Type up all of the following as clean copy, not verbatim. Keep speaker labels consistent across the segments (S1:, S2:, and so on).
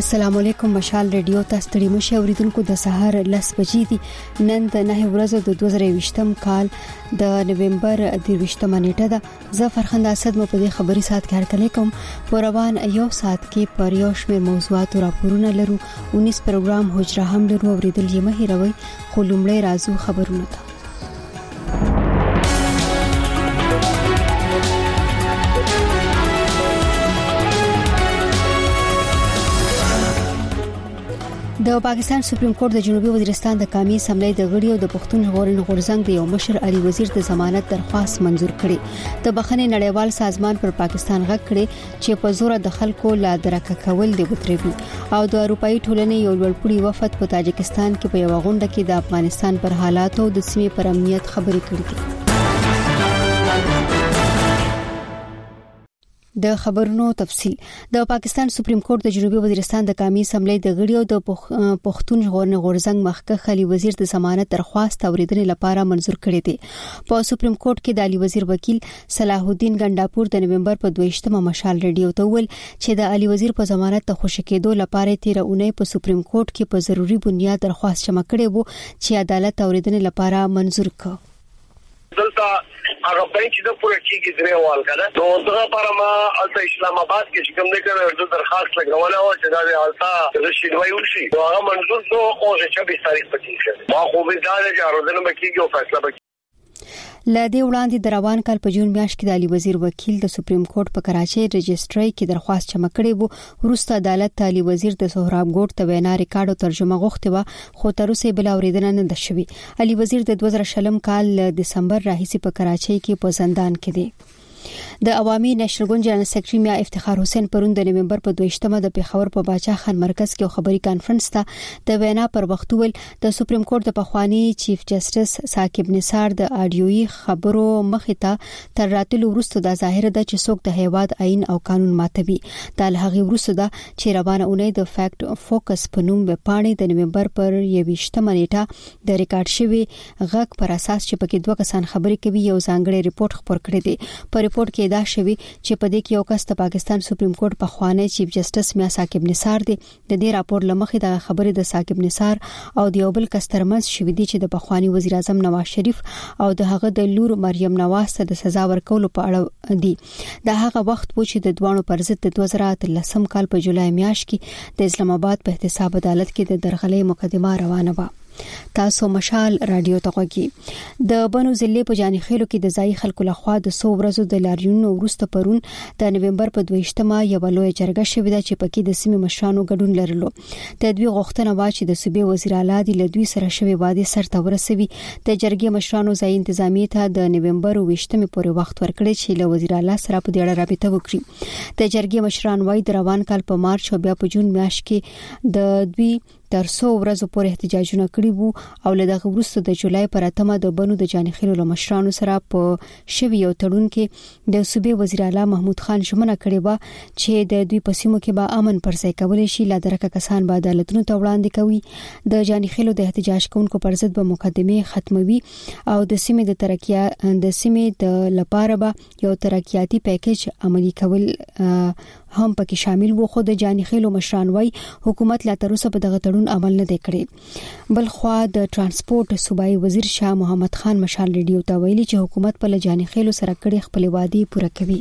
S1: السلام علیکم مشال ریډیو تاسو ته مشه اوریدونکو د سهار 10 بجې دي نن د 9 ورځې د 2020م کال د نوومبر 28 نیټه ده ظفر خان اسد مو په دې خبري سات کې هرکلی کوم پروان یو سات کې پر یو شمېر موضوعات او راپورونه لرو 19 پروګرام حجره هم لرو اوریدل یې مه هیروئ خو لومړی راځو خبرونه ته د پاکستان سپریم کورټ د جنوبي وزیرستان د قومي اسمبلی د غړي او د پښتون ژغورنې غورځنګ د یو مشر علي وزیر د ضمانت درخواست منزور کړي د بخښنې نړیوال سازمان پر پاکستان غږ کړي چې په زور د خلکو لا درک کول دی وتربي او د اروپאי ټولنې یو لوړپوړي وفد په تاجکستان کې په یو غونډه کې د افغانستان پر حالات او د سیمې پر امنیت خبرې کړې دي د خبرونو تفصيل د پاکستان سپریم کورټ د جنوبي وزیرستان د قومي اسمبلی د غړي او د پښتون ژغورنې غورځنګ مخکښ علي وزیر د ضمانت درخواست اوریدنې لپاره منزور کړی دی په سپریم کورټ کې د علي وزیر وکیل صلاح الدین ګنداپور د نوومبر په 22مه مشال ریډیو ته ویل چې د علي وزیر په ضمانت ته خوشی کېدو لپاره 13 اونۍ په سپریم کورټ کې په ضروري بنیاد درخواست جمع کړی وو چې عدالت اوریدنې لپاره منزور کړ
S2: دلته هغه بنچ د پوره کېږي درې وال کړه نو دغه لپاره ما الته اسلام آباد کې کوم نه کړو د درخواست لګوله او چې دا الته رشید وایو شي هغه منظور شو او چې 26 تاریخ پکې شي ما خو به دا چې اړودنه بکیږي او فیصله بکیږي
S1: لدې وړاندې د روان کال په جون میاشت کې د علي وزیر وکیل د سپریم کورټ په کراچۍ رجسټري کې درخواست جمع کړې وو وروسته عدالت علي وزیر د سهراب ګوټ ته وینا ریکارډ او ترجمه غوښتي و خو تر اوسه بل اوریدنه نه ده شوې علي وزیر د 2020 کال دسمبر راهیسې په کراچۍ کې په زندان کې دی د عوامي نېشنل ګوند جنرال سیکریټري میا افتخار حسین پرون د نوومبر په 22مه د پیښور په باچا خان مرکز کې خبري کانفرنس ته د وینا پر وخت ویل د سپریم کورټ د پخوانی چیف جسټس ثاقب نثار د اډیوي خبرو مخې ته تر راتلو وروسته د ظاهر ده چې څوک د هیواد آئین او قانون ماتوي د هغه وروسته ده چې روانه اونۍ د فیکټ فوکس په نوم به پاڼې د نوومبر پر 28مه نیټه د ریکارډ شوی غږ پر اساس چې پکې دوه کسان خبري کوي یو ځانګړی ریپورت خبر کړی دی په ریپورت کې دا شوی چې په دې کې یو کس د پاکستان سپریم کورټ په خوانه چیف جسټس میا ثاقب نثار دی د دې راپور لمخې د خبرې د ثاقب نثار او د یو بل کس ترمنځ شوی دی چې د پخوانی وزیر اعظم نواز شریف او د هغه د لور مریم نواز ته د سزا ورکولو په اړه دی د هغه وخت و چې د دوانو پر ضد د 2013 کال په جولای میاشت کې د اسلام آباد په احتساب عدالت کې د درغلې مقدمه روانه و تاسو مشال رادیو ته غوږی د بنو ضلع په جاني خیلو کې د ځای خلکو لخوا د 100 ورځو د لاریونونو وروسته پرون د نوومبر په 22مه یو لوی جرګه شوې ده چې پکې د سیمې مشرانو ګډون لرلو د دوی غوښتنه وا چې د صوبې وزیر اعلی د لدوی سره شوی واده سرته ورسوي د جرګې مشرانو ځای انتظامی ته د نوومبر 28مه پورې وخت ورکړي چې له وزیر اعلی سره په دې اړه رابطه وکړي د جرګې مشران وايي د روان کال په مارچ او بیا په جون میاشت کې د دوی تر 100 ورځې پورې احتجاجونه کړي وو او له دغه وروسته د جولای پر 8مه د بنو د جاني خیلو مشرانو سره په شوی یو تړون کې د صوبې وزیر اعلی محمود خان ژمنه کړې و چې د دوی په سیمو کې به امن پر ځای کول شي لا درکه کسان به عدالتونو ته وړاندې کوي د جاني خیلو د احتجاج کوونکو پر ضد به مقدمه ختموي او د سیمې د لپاره به یو ترقیاتي پیکیج عملی کول هم پکې شامل وو خو د جاني خیلو مشران وای حکومت لا تر اوسه په دغه تړون عمل نه دی کړی بل خو د ترانسپورت صوبایي وزیر شاه محمد خان مشال ریډیو ته ویلي چې حکومت په جاني خیلو سره کړي خپل وعده پوره کوي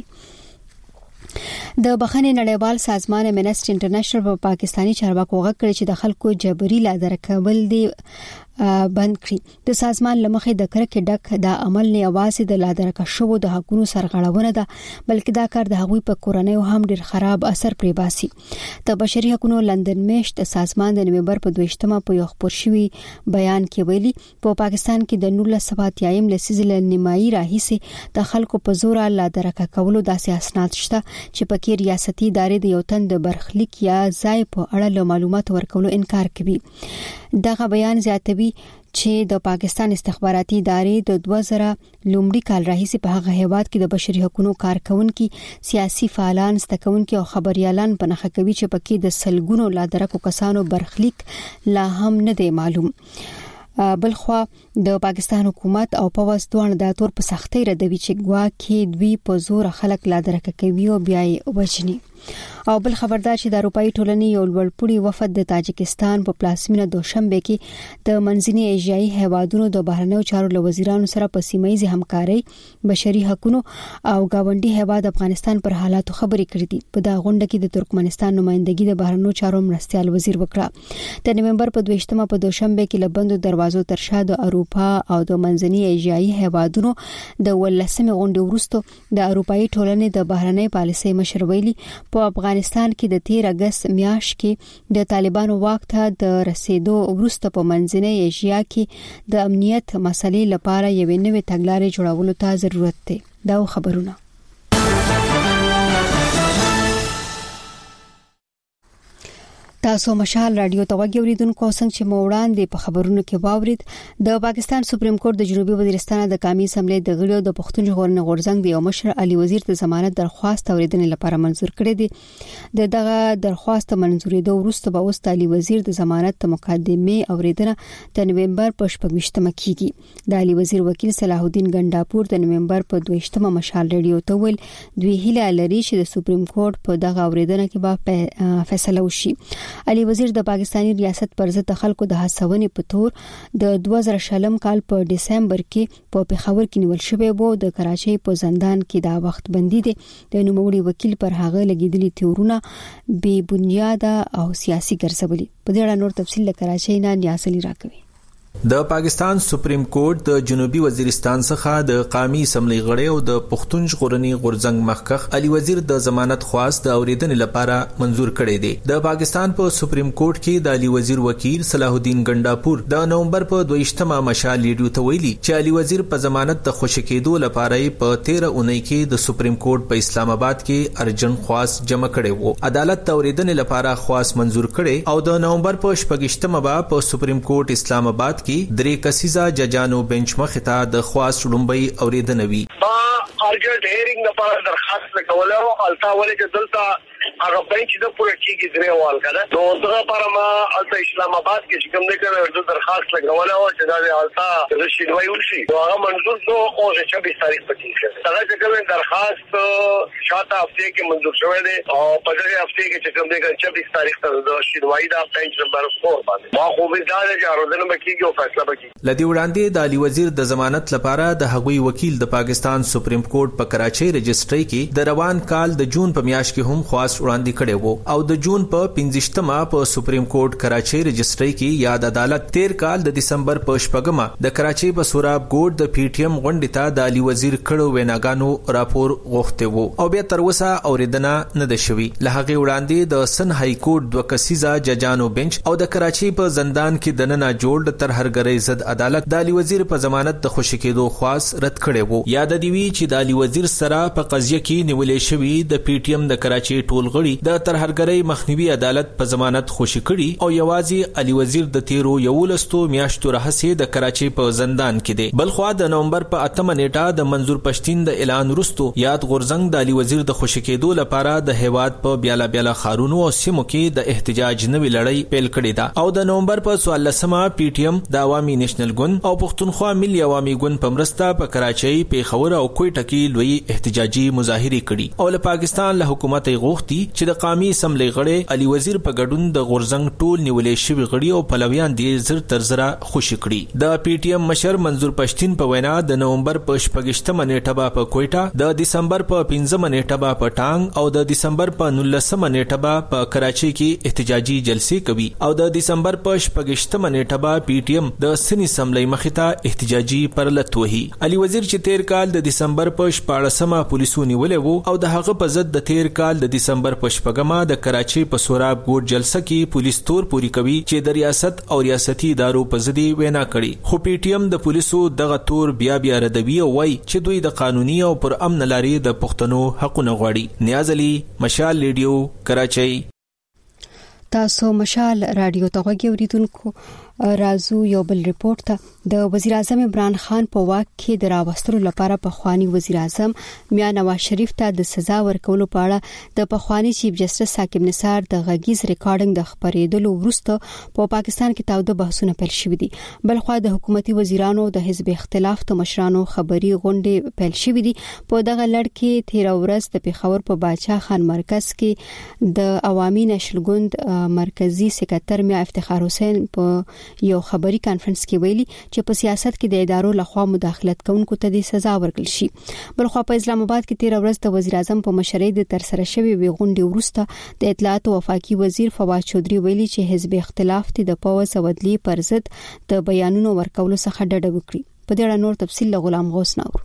S1: د بخښنې نړیوال سازمان امنسټي انټرنیشنل په پاکستانی چارواکو غږ کړی چې د خلکو جبري لا درکول دی بند کړي د سازمان لمخې د کرکې ډک د عمل نه یوازې د لادرکه شوو د حقوقو سرغړونه ده بلکې دا کار د هغوی په کورنۍ هم ډیر خراب اثر پرې باسي د بشري حقوقو لندن میشت سازمان د نوومبر په 22مه په یو خبر شوی بیان کې ویلي په پاکستان کې د 1970 لسیزه نیمایي راهیسه د خلکو په زور لادرکه کولو داسې اسناد شته چې پکې ریاستي ادارې د یو تن د برخلیک یا ځای په اړه معلومات ورکولو انکار کوي دغه بیان زیاتوي چې د پاکستان استخباراتي ادارې د 2000 لومړي کال راهیسې په هغه هیواد کې د بشري حقوقو کارکونکو سیاسي فعالان ستکونکو او خبريالان په نخښه کوي چې پکې د سلګونو لادرکو کسانو برخلیک لا هم نه دی معلوم بلخوا د پاکستان حکومت او پوز دوه د تور په سختۍ ردوي چې ګواکې دوی په زور خلک لادرکه کوي او بیا یې وجني او بل خبردار چې د اروپאי ټولنې یو لوړپوړي وفد د تاجکستان په پلازمینه دوشنبه کې د منځني ایشیایي هیوادونو د بهرنیو چارو له وزیرانو سره په سیمه همکاري، بشري حقوقو او گاونډي هیواد افغانستان پر حالاتو خبرې کړې دي. په دا غونډه کې د ترکمنستان نمائندګي د بهرنیو چارو مرستيال وزیر وکړه. د نومبر په 22مه په دوشنبه کې لبندو دروازو تر شا د اروپا او د منځني ایشیایي هیوادونو د ولسمې غونډې وروسته د اروپאי ټولنې د بهرنۍ پالیسۍ مشر ویلي په افغانستان کې د 13 اگست میاشت کې د طالبانو واک ته د رسیدو وروسته په منځنۍ ایشیا کې د امنیت مسلې لپاره یوې نوې تګلارې جوړولو ته ضرورت دی. دا خبرونه تاسو مشال رادیو توګه اوریدونکو څنګه چې موړان دی په خبرونو کې واورید. د پاکستان سپریم کورټ د جنوبي وزیرستان د قومي اسمبلی د غړو د پښتون ژغورنې غورځنګ د یو مشر علي وزیر د ضمانت درخواست اوریدنې لپاره منظور کړی دی. دغه درخواست منظورېدو وروسته به اوس علي وزیر د ضمانت د مقدمې اوریدنه د نومبر په 28مه کیږي. د علي وزیر وکیل صلاح الدین ګنداپور د نومبر په 22مه مشال رادیو ته ویل دوی هیله لري چې د سپریم کورټ په دغه اوریدنه کې به فیصله وشي. علي وزیر د پاکستاني ریاست پر ضد خلکو د هڅونې په تور د 2000 کال په دسمبر کې په پیښور کې نیول شوی وو. د کراچۍ په زندان کې دا وخت بندي دي. د نوموړي وکیل پر هغه لګیدلي تورونه بې بنیاده او سیاسي ګرځولي. په دې اړه نور تفصیل له کراچۍ نه نیاسلی راکوي.
S3: د پاکستان سپریم کورټ د جنوبي وزیرستان څخه د قومي اسمبلی غړي او د پښتون ژغورنې غورځنګ مخکخ علي وزیر د ضمانت خواست د اوریدنې لپاره منظور کړی دی. د پاکستان په سپریم کورټ کې د علي وزیر وکیل صلاح الدین ګنداپور د نومبر په 22مه مشال ریډیو ته ویلي چې علي وزیر په ضمانت د خوشی کېدو لپاره په 13 اونۍ کې د سپریم کورټ په اسلام آباد کې ارجن خواست جمع کړی وو. عدالت د اوریدنې لپاره خواست منظور کړي او د نومبر په 28مه په سپریم کورټ اسلام آباد درې کسیزه ججانو بنچ مخه ته د خواست لومبي اوریدنه وی.
S2: ارجنټ هیرینګ لپاره درخواست لګولو التا ولې چې دلته هغه بنچ د پوره کیږي درې وال کنه نو دغه لپاره ما التا اسلام آباد کې کوم نه کړو د درخواست لګولو چې دا التا رشیدوي وشي هغه منظور شو او 26 تاریخ پکې شو. هغه چې کوم درخواست شاته هفته کې منظور شوی دی او په دغه هفته کې چې کوم نه 26 تاریخ ته د رشیدوي د بنچ نمبر 4 باندې ما خو به دا چې اروندنه مکیږي او فیصله وکړي.
S3: لدی وړاندې د علي وزیر د ضمانت لپاره د هغوی وکیل د پاکستان سپریم کورټ په کراچۍ رجسټري کې د روان کال د جون په میاشت کې هم خواست وړاندې کړي وو او د جون په 15مه په سپریم کورټ کراچۍ رجسټري کې یاد عدالت 13 کال د دسمبر په 8مه د کراچۍ په سوراب ګوټ د پی ټی ایم غونډې ته د علي وزیر کړو ویناګانو راپور غوښته وو او بیا تر اوسه اوریدنه نه ده شوی. له هغه وړاندې د سن های کورټ دوه کسیزه ججانو بنچ او د کراچۍ په زندان کې د ننا جوړ تر هرګری زد عدالت د علي وزیر په ضمانت د خوشی کېدو خواست رد کړي وو. یاد دی وی چې د علي وزیر سره په قضیه کې نیولې شوی د پی ټی ایم د کراچۍ ټول غړي د ترهرګرۍ مخنیوي عدالت په ضمانت خوشی کړي او یوازې علي وزیر د 13 میاشتو راهسې د کراچۍ په زندان کې دی. بلخوا د نومبر په 8مه نیټه د منظور پښتین د اعلان وروسته یاد غورځنګ د علي وزیر د خوشی کېدو لپاره د هیواد په بیاله بیاله خارونو او سیمو کې د احتجاج نوې لړۍ پیل کړې ده او د نومبر په 14مه پی ټی ایم د عوامي نېشنل ګوند او پښتونخوا ملي عوامي ګوند په مرسته په کراچۍ، پیښور او کوټه کې لوی احتجاجي مظاهره کړي او له پاکستان له حکومت غوښتي چې د قومي اسمبلی غړي علي وزیر په ګډون د غورځنګ ټول نیولې شوی غړي او پلویان دې زر تر زره خوشی کړي. د پی ټی ایم مشر منظور پښتین په وینا د نومبر په 28مه نیټه په کوټه، د دسمبر په 15مه نیټه په ټانګ او د دسمبر په 19مه نیټه په کراچۍ کې احتجاجي جلسې کوي او د دسمبر په 28مه نیټه پی ټی ایم د سن اسمبلی مخته احتجاجي پرلت وهي. علي وزیر چې 13 کال د دسمبر په 14مه پولیسو نیولې وو او د هغه په ضد د 13 کال د دسمبر په 8مه د کراچۍ په سوراب ګوټ جلسه کې پولیس تور پوری کوي چې د ریاست او ریاستي ادارو په ضد وینا کړي. خو پی ټی ایم د پولیسو دغه تور بیا ردوي او وایي چې دوی د قانوني او پر امن لارې د پښتنو حقونه غواړي. نیاز علي، مشال ریډیو، کراچۍ.
S1: تاسو مشال رادیو ته غوږی اوریدونکو رازو یو بل ریپورت ته د وزیر اعظم عمران خان په واک کې د راوستلو لپاره پخوانی وزیر اعظم میاں نواز شریف ته د سزا ورکولو په اړه د پخوانی چیف جسټس ثاقب نثار د غږیز ریکارډینګ د خبرېدلو وروسته په پاکستان کې تاوده بحثونه پیل شوي دي. بلخوا د حکومتي وزیرانو د حزب اختلاف د مشرانو خبري غونډې پیل شوې دي. په دغه لړ کې 13 ورځ د پیښور په باچا خان مرکز کې د عوامي نشل ګوند مرکزی سکرټر میاں افتخار حسین په یو خبري کانفرنس کې ویلي چې په سیاست کې د ادارو لخوا مداخلت کوونکو ته د سزا ورکړل شي. بلخوا په اسلام آباد کې 13 ورځ د وزیر اعظم په مشرۍ د ترسره شوی غونډې وروسته د اطلاعات او وفاقي وزیر فواد چودري ویلي چې حزب اختلاف ته د پوز او عدلیې پر ضد د بیانونو ورکولو څخه ډډه وکړي. په دې اړه نور تفصیل له غلام غوث نور.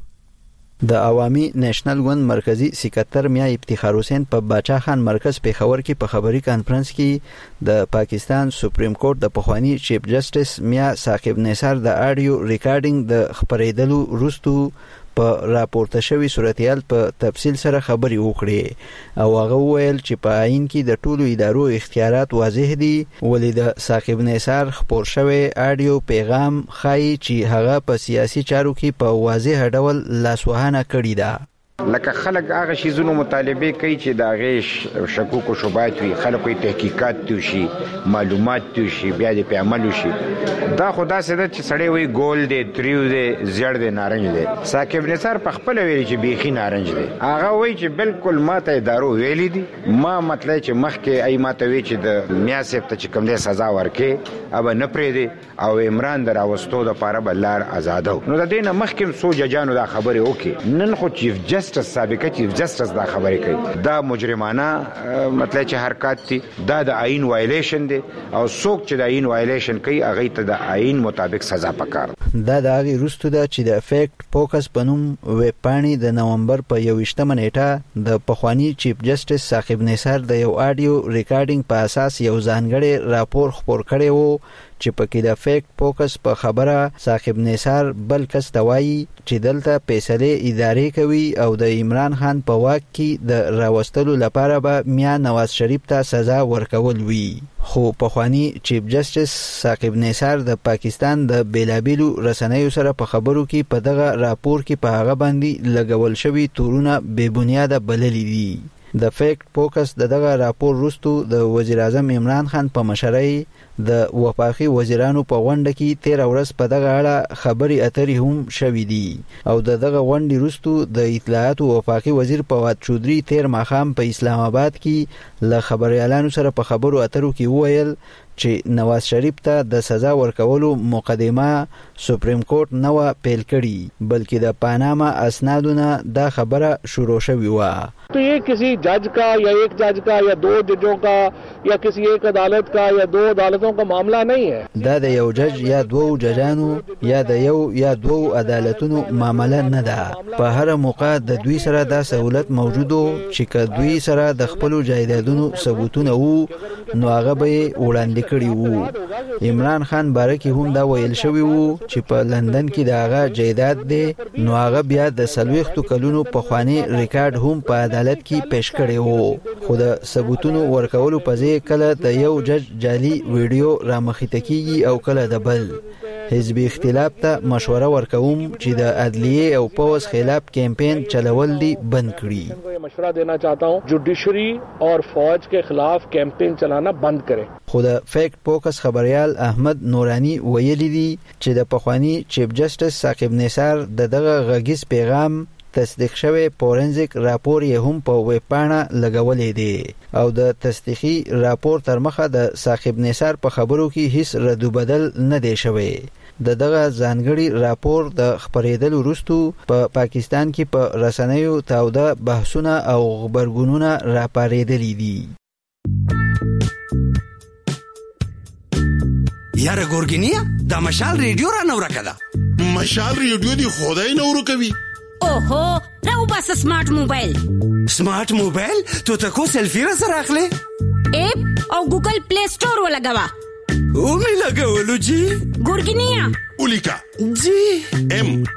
S4: د عوامي نېشنل ګوند مرکزی سکرټر میاں افتخار حسین په باچا خان مرکز پیښور کې په خبري کانفرنس کې د پاکستان سپریم کورټ د پخوانی چیف جسټس میاں ثاقب نثار د اډیو ریکارډینګ د خبرېدلو وروسته په راپورته شوی صورتحال په تفصیل سره خبري وکړي او هغه ویل چې په عین کې د ټولو ادارو اختیارات واضح دي ولې د ثاقب نثار خبر شوی اډیو پیغام خای چې هغه په سیاسي چارو کې په واضح ډول لاسوهانه کړی ده.
S5: لکه خلک هغه شیزونو مطالبه کوي چې دا غیش شکوک او شبهات وي، خلکو تحقیقات توشي، معلومات توشي، بیا دې په عمل وشي. دا خدا سره چې سړی وي ګول دی، تریو دی، زیړ دی، نارنج دی. ثاقب نثار په خپل ویلي چې بیخي نارنج دی. هغه وایي چې بالکل ماته ادارو ویلي دي، ما مطلب چې مخکې ای ماته وی چې د میاں صاحب ته چې کوم دی سزا ورکې اب نه پرې دی او عمران دراوستو د پاره بلار آزادو. نو د دې نه مخکې سو ججانو دا خبره وکي. نن خو چیف جسټس سابقه چیف جسټس دا خبره کوي. دا مجرمانه مطلب چې حرکت دي، دا د آئین وایلیشن دي او څوک چې د آئین وایلیشن کوي هغه ته د آئین مطابق سزا پکار.
S4: دا د هغه وروسته ده چې د فیکټ فوکس په نوم ویب پاڼې د نومبر په 21 نیټه د پخوانی چیف جسټس ثاقب نثار د یو اډیو ریکارډینګ په اساس یو ځانګړی راپور خبر کړی وو چې پکې د فیکټ فوکس په خبره ثاقب نثار بل کس توایي چې دلته فیصله ادارې کوي او د عمران خان په واک کې د راوستلو لپاره به میاں نواز شریف ته سزا ورکول وي. خو پخوانی چیف جسټس ثاقب نثار د پاکستان د بیلابیلو رسنیو سره په خبرو کې په دغه راپور کې په هغه باندې لګول شوی تورونه بې بنیاده بللي دي. د فیکټ فوکس دغه راپور وروسته د وزیر اعظم عمران خان په مشرۍ د وفاقي وزیرانو په غونډه کې 13 ورځ په دغه اړه خبري اترې هم شوې دي او دغه غونډې وروسته د اطلاعات او وفاقي وزیر فواد چودري 13 ماښام په اسلام آباد کې له خبريالانو سره په خبرو اترو کې وویل چې نواز شریف ته د سزا ورکولو مقدمه سپریم کورټ نو پیل کړي بلکې د پاناما اسنادونه دا خبره شروع شوې و.
S6: तो ये किसी जज का या एक जज का या दो जजों का या किसी एक अदालत का या दो अदालतों का मामला नहीं है.
S4: دا د یو جج یا دوه ججانو یا د یو یا دوه عدالتونو معامله نه ده. په هر موقع د دوی سره دا سہولت موجودو چې که دوی سره د خپل جایدادونو ثبوتونه وو نو هغه به وړاندې کړي وو. عمران خان بارکه هم دا ویل شوی وو چې په لندن کې دا هغه جایداد دی نو هغه بیا د 40 کلونو په خواني ریکارډ هم په عدالت کې پیش کړي وو. خو د ثبوتونو ورکولو په ځای کله د یو جج جعلي ویډیو رامخته کیږي او کله د بل. حزب اختلاف ته مشوره ورکوم چې د عدلیه او پوز خلاف کیمپین چلول دي بند کړي.
S6: مشورہ دینا چاہتا ہوں جوډیشری اور فوج کے خلاف کیمپین چلانا بند کریں.
S4: خو د فیکټ فوکس خبريال احمد نورانی ویلي دي چې د پخوانی چیف جسټس ثاقب نثار دغه غږیز پیغام تصدیق شوی فورنزیک راپور یې هم په ویب پاڼه لګولې دي او د تصدیقي راپور تر مخه د ثاقب نثار په خبرو کې هیڅ رد بدل نه دی شوی. دغه ځانګړي راپور د خبرېدل وروسته په پاکستان کې په رسنیو تاوده بحثونه او خبرګونونه راپارېدلي دي.
S7: یاره ګورګینیا دا مشال ریډیو را نو راکړه.
S8: مشال ریډیو دی خدای نو ورکوي.
S9: اوهو راو بس سمارټ موبایل.
S7: سمارټ موبایل تو تکو سیلفی را سره اخلي
S9: اپ او ګوګل پلی سٹور ولګوا
S7: او می لګولو جی
S9: ګورګینیا
S8: اولیکا
S7: جی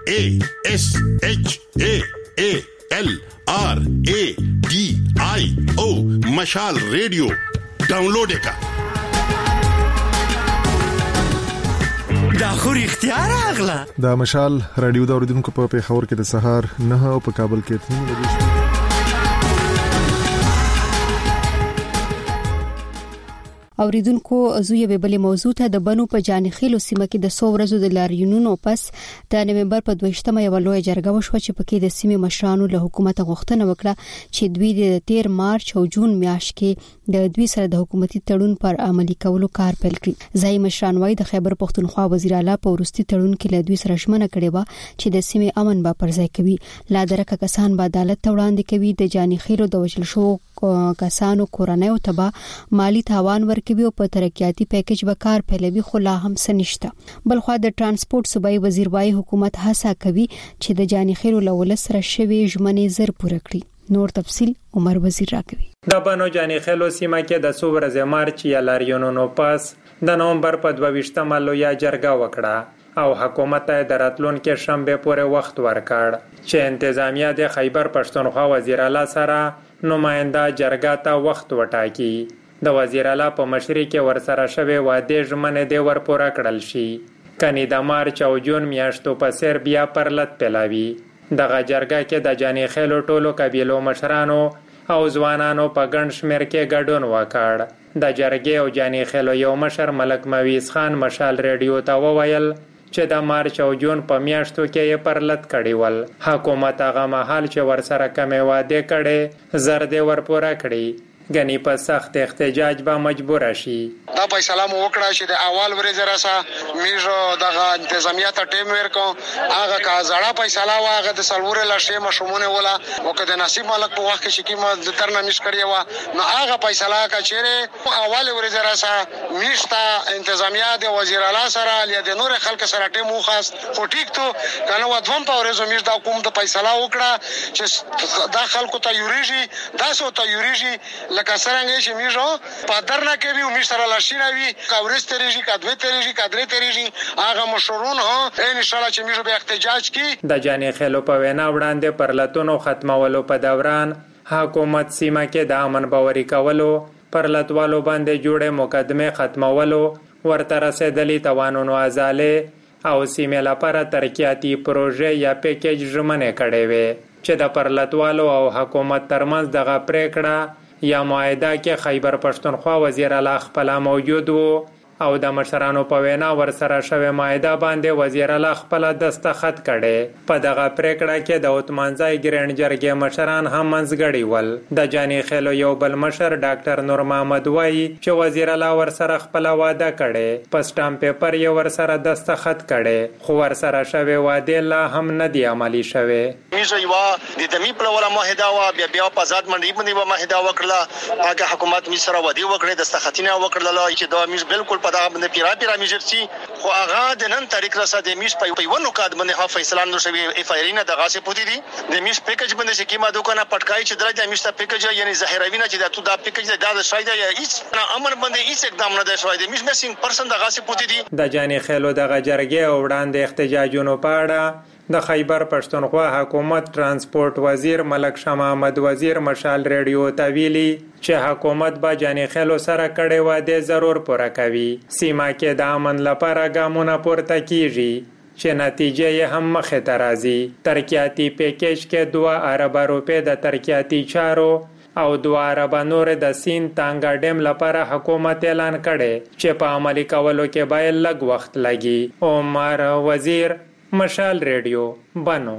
S8: MASHALRADIO مشال ریډیو ډاونلوډ کا.
S7: دا خو اختیار اغلا
S10: دا مشال رادیو دا اوریدونکو په پیښور کې د سهار 9 او په کابل کې 3 بجې
S1: اوریدونکو زوی به بل موضوع ته د بنو په جانخیلو سیمه کې د 100 ورځو د لاریونونو پس د نومبر په 22مه یو لوی جرګه وشوه چې پکې د سیمې مشرانو له حکومت غوښتنه وکړه چې دوی د 13 مارچ او جون میاشت کې د دوی سره د حکومتي تړون پر عملي کولو کار پیل کړي. ځای مشران وايي د خیبر پختونخوا وزیر اعلی په ورستي تړون کې له دوی سره ژمنه کړې و چې د سیمې امن به پرځای کوي. لا درکه کسان به عدالت ته وړاندې کوي. د جانخیلو د وژل شو کسانو کورنۍ ته مالی تاوان ورکوي او په ترقیاتي پیکیج به کار پیلوي، خو لا هم سنشته. بلخو د ترانسپورت صوبایي وزیر وايي حکومت هڅه کوي چې د جانخیلو له سره شوی ژمنې زر پوره کړي. نور تفصيل عمر وزیر راکوي.
S11: د بنو جانخیلو سیمه کې د 100 ورځې مارچ یا لاریونونو پس د نومبر په 22مه لوی جرګه وکړه او حکومت ته د راتلونکو شنبه پورې وخت ورکړ چې انتظامیه د خیبر پښتونخوا وزیر اعلی سره نماینده جرګه ته وخت وټاکي. د وزیر اعلی په مشرۍ کې ورسره شوی واده ژمنې د ورپوره کړل شي. کني د مارچ او جون میاشتو په سر بیا پرلط پلاوي. دغه جرګه کې د جانخیلو ټولو قبیلو مشرانو او ځوانانو په ګڼ شمېر کې ګډون وکړ. د جرګې او جانخیلو یو مشر ملک مویز خان مشال ریډیو ته وویل چې د مارچ او جون په میاشتو کې یې پرلط کړی ول. حکومت هغه مهال چې ورسره کمې واده کړي زر دې ورپوره کړي. غنی په سخت احتجاج به مجبور شي.
S12: دا فیصله مو وکړه چې د اول ورځ راسه میژو دغه انتظامیه ته ټیم ورکو. هغه کا زړه فیصله واغه د سلور لشه مشمونه ولا او کده نصیب ملک په وخت کې شکی ما د ترنه مش کړی و نو هغه فیصله کا چیرې اول ورځ راسه میشتا انتظامیه د وزیر اعلی سره یا د نور خلک سره ټیم وخاست خو ټیک ته کنه و دوم په ورځ میش د حکومت فیصله وکړه چې دا خلکو ته یوريږي دا سو ته یوريږي لکه څنګه چې میژو په درنه کې وي میش سره لاشینوي کاورس تریږي کډوي تریږي کډري تریږي هغه مشرون هو ان شاء الله چې میژو به احتجاج کی. د جانخیلو په وینا وړاندې پرلتونو ختمولو په دوران حکومت سیمه کې د امن باوري کولو پرلتوالو باندې جوړه مقدمه ختمولو ورته رسیدلې توانونو ازاله او سیمه لپاره ترقیاتي پروژې یا پیکیج ژمنې کړې وې چې د پرلتوالو او حکومت ترمنځ دغه پریکړه یا معاهده کې خیبر پښتونخوا وزیر اعلی خپل موجود وو او د مشرانو په وینا ورسره شوی معاهده باندې وزیر اعلی خپل دستخط کړي. په دغه پریکړه کې د عثمانځای ګرند جرګې مشران هم منځګړي ول. د جانخیلو یو بل مشر ډاکټر نور محمد وایي چې وزیر اعلی ورسره خپل وعده کړي په سټامپ پیپر یې ورسره دستخط کړي خو ورسره شوی وعده لا هم نه دی عملی شوی.
S13: میزه یو د دمی په ولا معاهده وا بیا په آزاد منډي باندې معاهده وکړه. هغه حکومت می سره وعده وکړه دستخطینه وکړه چې دا میز بالکل په دغه باندې پیرا میجرسي خو هغه د نن تاریخ راسه د میش په یوونو کاد باندې ها فیصله نو شوی اف آی رینه دغه څه پوتې دي د میش پیکیج باندې چې کیما دوکانه پټکای چې درجه میش ته پیکیج یعنی ظاهروینه چې دا پیکیج دا شاید یا هیڅ امر باندې هیڅ اقدام نه دی شوی د میش مسینګ پرسن دغه څه پوتې دي. د جانخیلو دغه جرګې وړاندې احتجاجونو پاړه د خیبر پښتونخوا حکومت ترانسپورت وزیر ملک شاه محمد وزیر مشال ریډیو ته ویلي چې حکومت به جانخیلو سره کړي واده ضرور پوره کوي. سیمه کې د امن لپاره ګامونه پورته کیږي چې نتیجه یې هم مخې ته راځي. ترقیاتي پیکیج کې 2 ارب روپے د ترقیاتي چارو او 2 ارب نور د سین تانګا ډیم لپاره حکومت اعلان کړي چې په عملي کولو کې باید لږ وخت لګي. عمر وزیر مشال ریډیو بنو.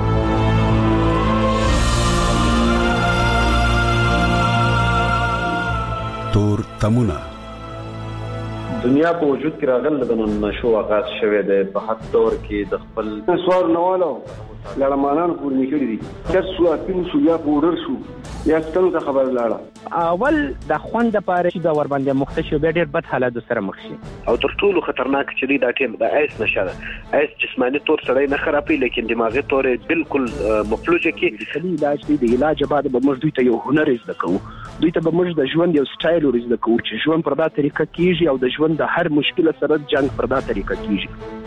S14: تور تمونه
S15: دنیا په وجود کې راغله د نشو آغاز شوه د په حد دور کې د خپل سوار نوالو لړمانان پور نکړي دي چې سو اپین سو یا پودر شو یا ستنو ته خبر لاړه
S16: اول د خوند لپاره چې د ور باندې مختشو به ډېر بد حالت سره مخ شي
S15: او تر ټولو خطرناک چې دا ټیم د ایس نشه ایس جسمانی تور سره نه خرابې لیکن دماغي تور بالکل مفلوجه کې د علاج دی د علاج بعد به موږ دوی ته یو هنر زده کوو دوی ته به موږ د ژوند یو سټایل ورزده کوو چې ژوند پر دا طریقه کیږي او د ژوند د هر مشکل سره جنگ پر دا طریقه کیږي.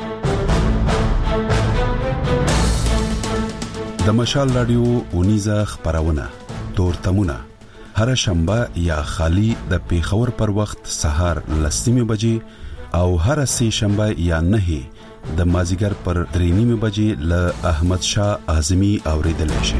S14: د مشال رادیو اونیزه خبرونه تور تمونه هر شنبه یا خالی د پیښور پر وخت سهار 10 بجې او هر سه شنبه یا 9 د مازیګر پر 3:30 بجې ل احمد شاه اعظمي اوریدل شي.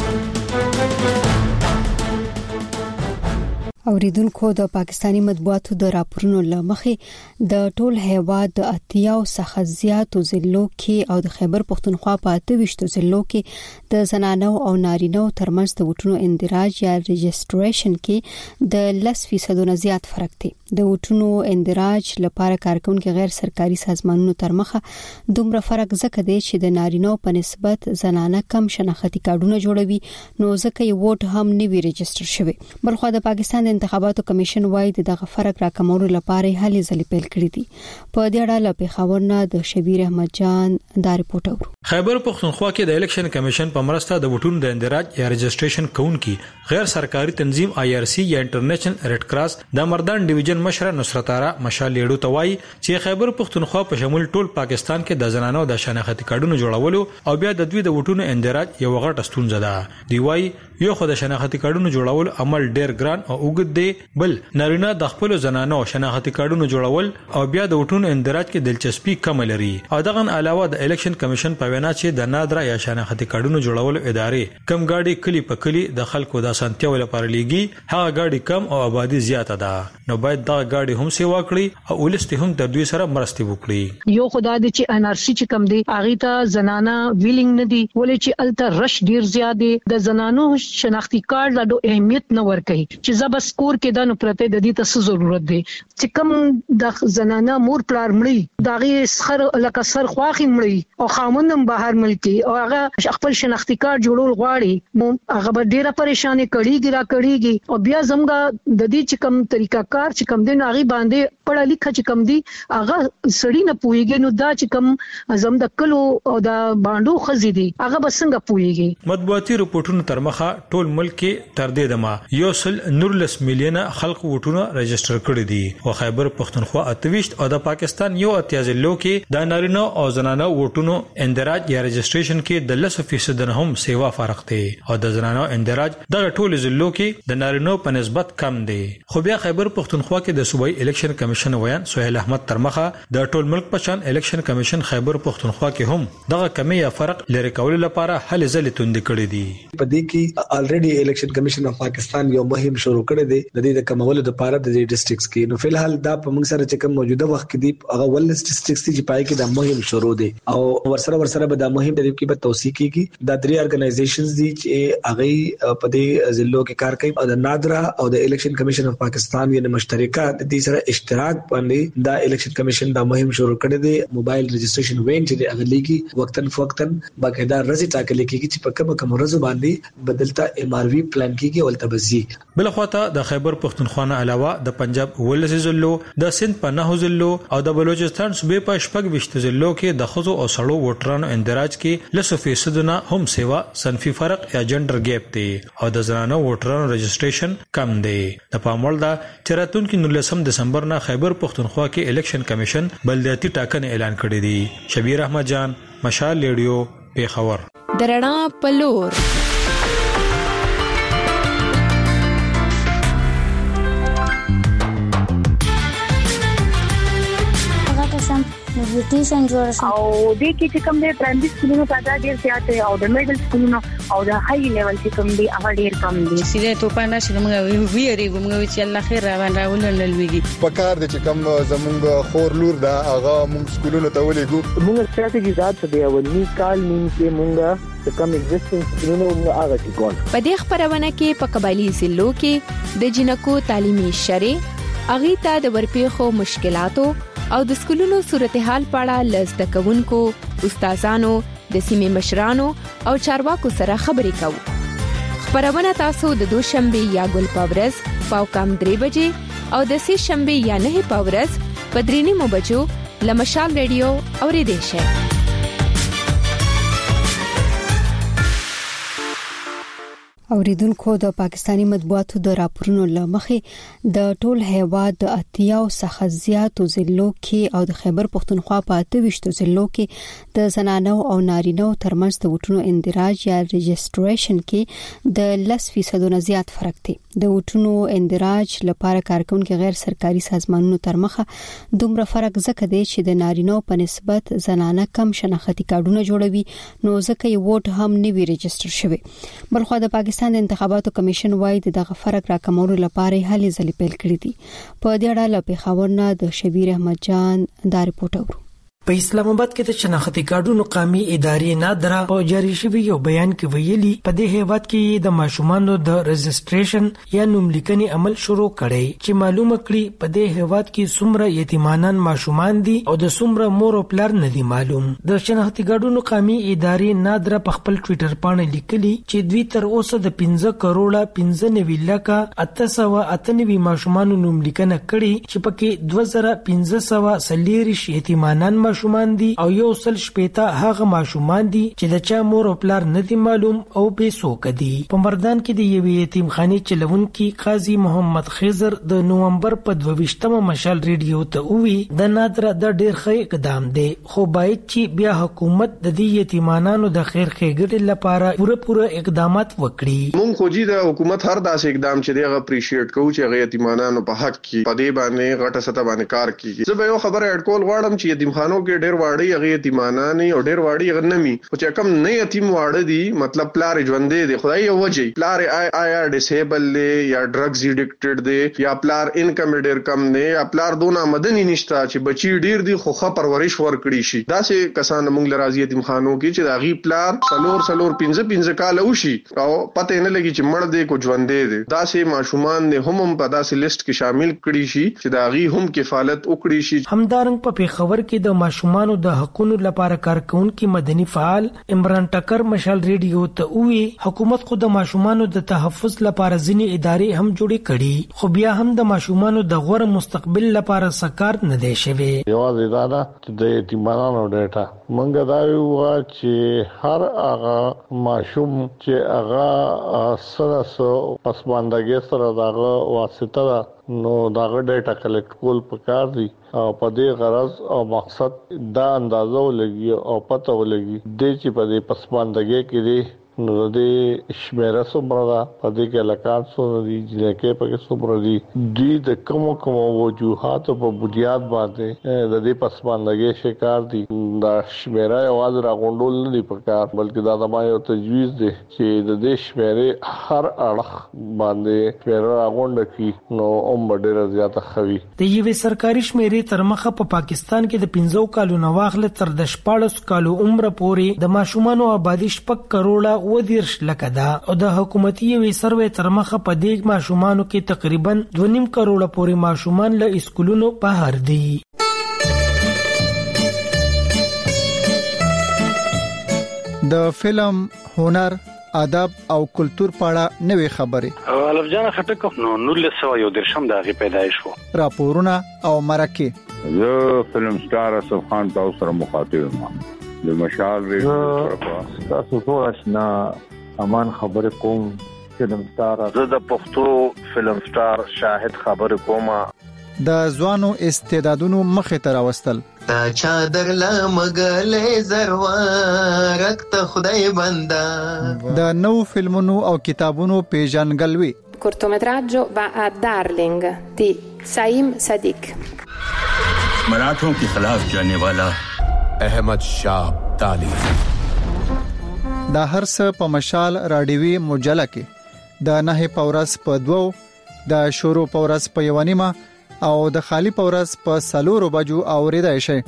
S1: اوریدونکو د پاکستانی مطبوعاتو د راپورونو لمخې د ټول هیواد د اتیاو څخه زیاتو ضلعو کې او د خیبر پختونخوا په 28 ضلعو کې د زنانو او نارینو ترمنځ د وټونو اندراج یا رجسټریشن کې د 10% نه زیات فرق دی. د وټونو اندراج لپاره کارکونکو غیر سرکاري سازمانونو ترمخه دومره فرق ځکه دی چې د نارینو په نسبت زنانه کم شناختی کارډونه جوړوي نو ځکه یې ووټ هم نوی رجسټر شوی. بلخو د پاکستان د انتخاباتو کمیشن وايي دغه فرق راکمولو لپاره هلې ځلې پیل کړې دي. په دې اړه له پیښور نه د شبیر احمد جان دا ریپورت اورو.
S17: خیبر پختونخوا کې د الیکشن کمیشن په مرسته د وټونو د اندراج یا رجسټریشن کوونکی غیر سرکاري تنظیم IRC یا انټرنیشنل ریډ کراس د مردان ډیویژن مشره نصرت آرا مشال لیډو توای چې خیبر پختونخوا په شمول ټول پاکستان کې د زنانو د شناختی کارډونو جوړولو او بیا د دوی د وټونو اندراج یو غټه ستونزه ده. دی وای یو خو د شناختی کارډونو جوړول عمل ډیر ګران او اوږد دی، بل نارینه د خپل زنانو شناختی کارډونو جوړول او بیا د وټونو اندراج کې دلچسپي کم لري. او دغه علاوه د الیکشن کمیشن په وینا چې د نادره یا شناختی کارډونو جوړول ادارې کم گاډي کلی په کلی د خلکو د اسانتیا لپاره لګي، هغه گاډي کم او آبادی زیاته ده، نو باید دا گاډي هم سیوا کړي او ولست هم د دوی سره مرسته وکړي.
S18: یو خدای دې چې NRC چې کم دی هغه ته زنانه ویلینګ نه دي ولې چې الته رش ډیر زیاده د زنانو شناختی کارت لا اهمیت نه ورکړي چې زب سکور کې د نو پرته د دې ته ضرورت دی چې کوم د زنانه مور پلار مړي داغه سخر لکه سر خواخي مړي او خامندم بهر ملکی او هغه خپل شناختی کارت جوړول غواړي نو هغه ډیره پریشانی کړيږي او بیا زموږ د دې چې کوم طریقہ کار چې کوم دین هغه باندې پړه لیکه چې کوم دی هغه سړی نه پويږي نو دا چې کوم زم د کلو او د باندو خزي دي هغه بسنګ پويږي.
S17: مطبوعاتي رپورټونو ترمخه ټول ملک کې تر دې دمه 1.9 میلیونه خلک وټونه رجسټر کړي دي او خیبر پختونخوا 28 او د پاکستان یو اتیازلو کې د نارینه او زنانه وټونو اندراج یا رجسټریشن کې د 10% نه هم سیوا فرق دی او د زنانه اندراج د ټول ضلعو کې د نارینه په نسبت کم دی. خو بیا خیبر پختونخوا کې د صوبایي الیکشن کمیشن ویان سہیل احمد ترمخه د ټول ملک په شان الیکشن کمیشن خیبر پختونخوا کې هم دغه کمی یا فرق لري کول لپاره هلې ځلې توند کړي دي.
S19: په دې کې الریډي الیکشن کمیشن اف پاکستان یو مهم شروع کړی دی د دې د کمولو لپاره د ډیسټریکټس کې. نو فلحال دا په موږ سره چې کوم موجوده وخت کې دی هغه ولنس ډیسټریکټس چې پای کې د مهم شروع دی او ورسره به د مهم د کې په توثیق کیږي د درې ارګنایزیشنز دي چې هغه په دې ضلعو کې کار کوي او د نادرا او د الیکشن کمیشن اف پاکستان یعنی مشترکه د دې سره اشتراک باندې د الیکشن کمیشن د مهم شروع کړی دی. موبایل رجسټریشن وین چې هغه لګي وقتن فوقتن باقاعده رزي ټاکل کیږي چې په کومه ورځ باندې بدلتا MRV پلان کیږي ولته بزي.
S17: بل خواته د خیبر پختونخوا علاوه د پنجاب ولس ضلعو د سند په 9 ضلعو او د بلوچستان صوبې په 20 ضلعو کې د خزو او سړو وټرانو اندراج کې 10% نه هم سیوا صنفي فرق یا جندر ګیپ دی او د زنانو وټرانو رجسټریشن کم دی. د پاموړ د چراتون کې 19 دسمبر نه خیبر پختونخوا کې الیکشن کمیشن بلدیاتي ټاکنې اعلان کړې دي. شبیر احمد جان مشال لیډیو پیښور.
S20: درنا پلور
S21: نیوټریشن جوړ شو او د کې چې کوم د پرایمري سکولونو تعداد ډیر زیات دی او د میډل سکولونو او د هاي لیول چې کوم دی هغه ډیر کم دي.
S22: سیده توپانه چې موږ ویریږو موږ چې الله خیر راوړل لويږي
S10: په کار د چې کوم زمونږ خور لور دا هغه موږ سکولونو ته ولېګو.
S6: موږ ستراتیژي ذات څه دی ولني کال نیم کې موږ کم ایگزیسټنس سکولونو موږ هغه کې کول.
S20: په دې خبرونه کې په قبایلی ضلعو کې د جنکو تعلیمي شرې اغه ته د ورپېخو مشکلاتو او د سکولونو صورتحال په اړه لزده کوونکو استادانو د سیمې مشرانو او چارواکو سره خبرې کوو. خبرونه تاسو د دوشنبه یا ګل پاورز پاوکام 3 بجې او د سې شنبه یا 9 پاورز په 3:30 بجو لمشال ریډیو اوریدئ شئ.
S1: اوریدونکو د پاکستانی مطبوعاتو د راپورونو لمخې د ټول هیواد د اتیاو څخه زیاتو ضلعو کې او د خیبر پختونخوا په 28 ضلعو کې د زنانو او نارینو ترمنځ د وټونو اندراج یا رجسټریشن کې د 10% نه زیات فرق دی. د وټونو اندراج لپاره کارکونکو غیر سرکاري سازمانونو تر مخه دومره فرق ځکه دی چې د نارینو په نسبت زنانه کم شناختی کارتونه جوړوي، نو ځکه یې ووټ هم نه وی رجسټر شوی. بلخو د پاکستان د انتخاباتو کمیشن وايي دغه فرق راکمولو لپاره هلې ځلې پیل کړې دي. په دې اړه له پیښور نه د شبیر احمد جان دا رپورټ اورو.
S2: په اسلام آباد کې د شناختی کارتونو قومي ادارې نادره او جاری شوی یو بیان کې ویلي په دې هیواد کې د ماشومانو د رجسټریشن یا نوم لیکنې عمل شروع کړي چې معلومه کړي په دې هیواد کې څومره یتیمانان ماشومان دي او د څومره مور او پلار نه دي معلوم. د شناختی کارتونو قومي ادارې نادره په خپل ټوئیټر باندې لیکلي چې دوی تر اوسه د 15 کروڑه 15 لکه 898 ماشومان نوم لیکنه کړي چې پکې 2540 یتیمانان ماشومان دي او 160 هغه ماشومان دي چې د چا مور او پلار نه دي معلوم او بے څوک دي. په مردان کې د یوې یتیمخانې چلونکي قاضي محمد خضر د نومبر په 22مه مشال ریډیو ته وی د نادره د ډېر ښه اقدام دی، خو باید چې بیا حکومت د دې یتیمانانو د خیر ښېګړې لپاره پوره اقدامات وکړي.
S3: مونږ خو د حکومت هر داسې اقدام چې دی اپریشیټ کوو چې هغه یتیمانانو په حق کې په دې باندې غټه سطح باندې کار کوي. زه به یو خبره اډ کول غواړم چې یتیمخانو کې ډېر واړی هغه یتیمانان او ډېر واړی هغه نمی او چې کم نه یتیم واړه دي مطلب پلار ژوندې دي خدای یو وجه پلار آیا ډیسیبل دی یا ډرګز ایډکټډ دی یا پلار انکم ډېر کم دی یا پلار دونه آمدنی نشته چې بچی ډېر دي خو ښه پرورش ورکړي شي. دا سه کسان موږ لرازي یتیمخانو کې چې دا غي پلار سلور 15 کال وشي او پته نه لګي چې مړ دی کو ژوندې دي. دا سه ماشومان نه هم په داسې لیست کې شامل کړي شي چې دا غي هم کفالت وکړي شي.
S2: همدارنګ په پیښور کې د ماشومانو د حقونو لپاره کارکونکي مدني فعال عمران ټکر مشال ریډیو ته وی حکومت خو د ماشومانو د تحفظ لپاره ځینې ادارې هم جوړې کړي، خو بیا هم د ماشومانو د غوړ مستقبل لپاره سکار نه دی شوی.
S23: یوازې دا نه د یتیمانو ډیټا مونږ دا یو چې هر هغه ماشوم چې هغه سره پسماندګي سره دغه واسطه نو داغه ډیټا کلیکټ کول پکار دي او په دې غرض او مقصد دا اندازو لګي او پته ولګي د چې په دې پسماندګي کې دي نو د شمیره سمرا په دې کې لکان سو دي چې په کې سمرا دي د کوم وجوهات په بنیاد باندې د دې پسماندګي شکار دي. دا شمیره یوازې راغونډول نه دي پکار بلکې دا د ما یو تجویز دي چې د دې شمیره هر اړه باندې شمیره راغونډ کی نو ډېر زیاته خوي.
S2: د یوې سرکاري شمیرې تر مخه په پاکستان کې د 15 کالو نواخله تر د 14 کالو عمر پورې د ماشومانو آبادی 6 کروڑه ودیرش لکه دا او د حکومتي وی سروې تر مخه په دې ماشومانو کې تقریبا 2.5 کروڑه پورې ماشومان له اسکولونو بهر دي.
S24: د فلم، هنر، ادب او کلچر په اړه نوې خبرې
S25: الف جان خټک نو 1913 د هغه پیدایش وو.
S24: راپورونه او مرکه
S26: زه فلم سٹار اسف خان تاسو سره مخاطب یم د مشال ریډیو
S27: تاسو ټول آشنا امان خبر کوم فلم سٹار
S28: زه د پښتو فلم سٹار شاهد خبر کوم.
S24: د ځوانو استعدادونو مخه تر واستل
S29: تا چادر لا مګلې زروارک ته خدای بندا
S24: د نو فلمونو او کتابونو پیژنګلوي.
S30: cortometraggio va a Darling di Saim Sadiq.
S31: मराठों के खिलाफ जाने वाला
S32: احمد شاه ابدالي.
S24: دا هر څه په مشال رادیوي مجله کې د 9 پورس په 2 د شروع پورس په 1 او د خالی پورس په 4 بجو اوریدای شي.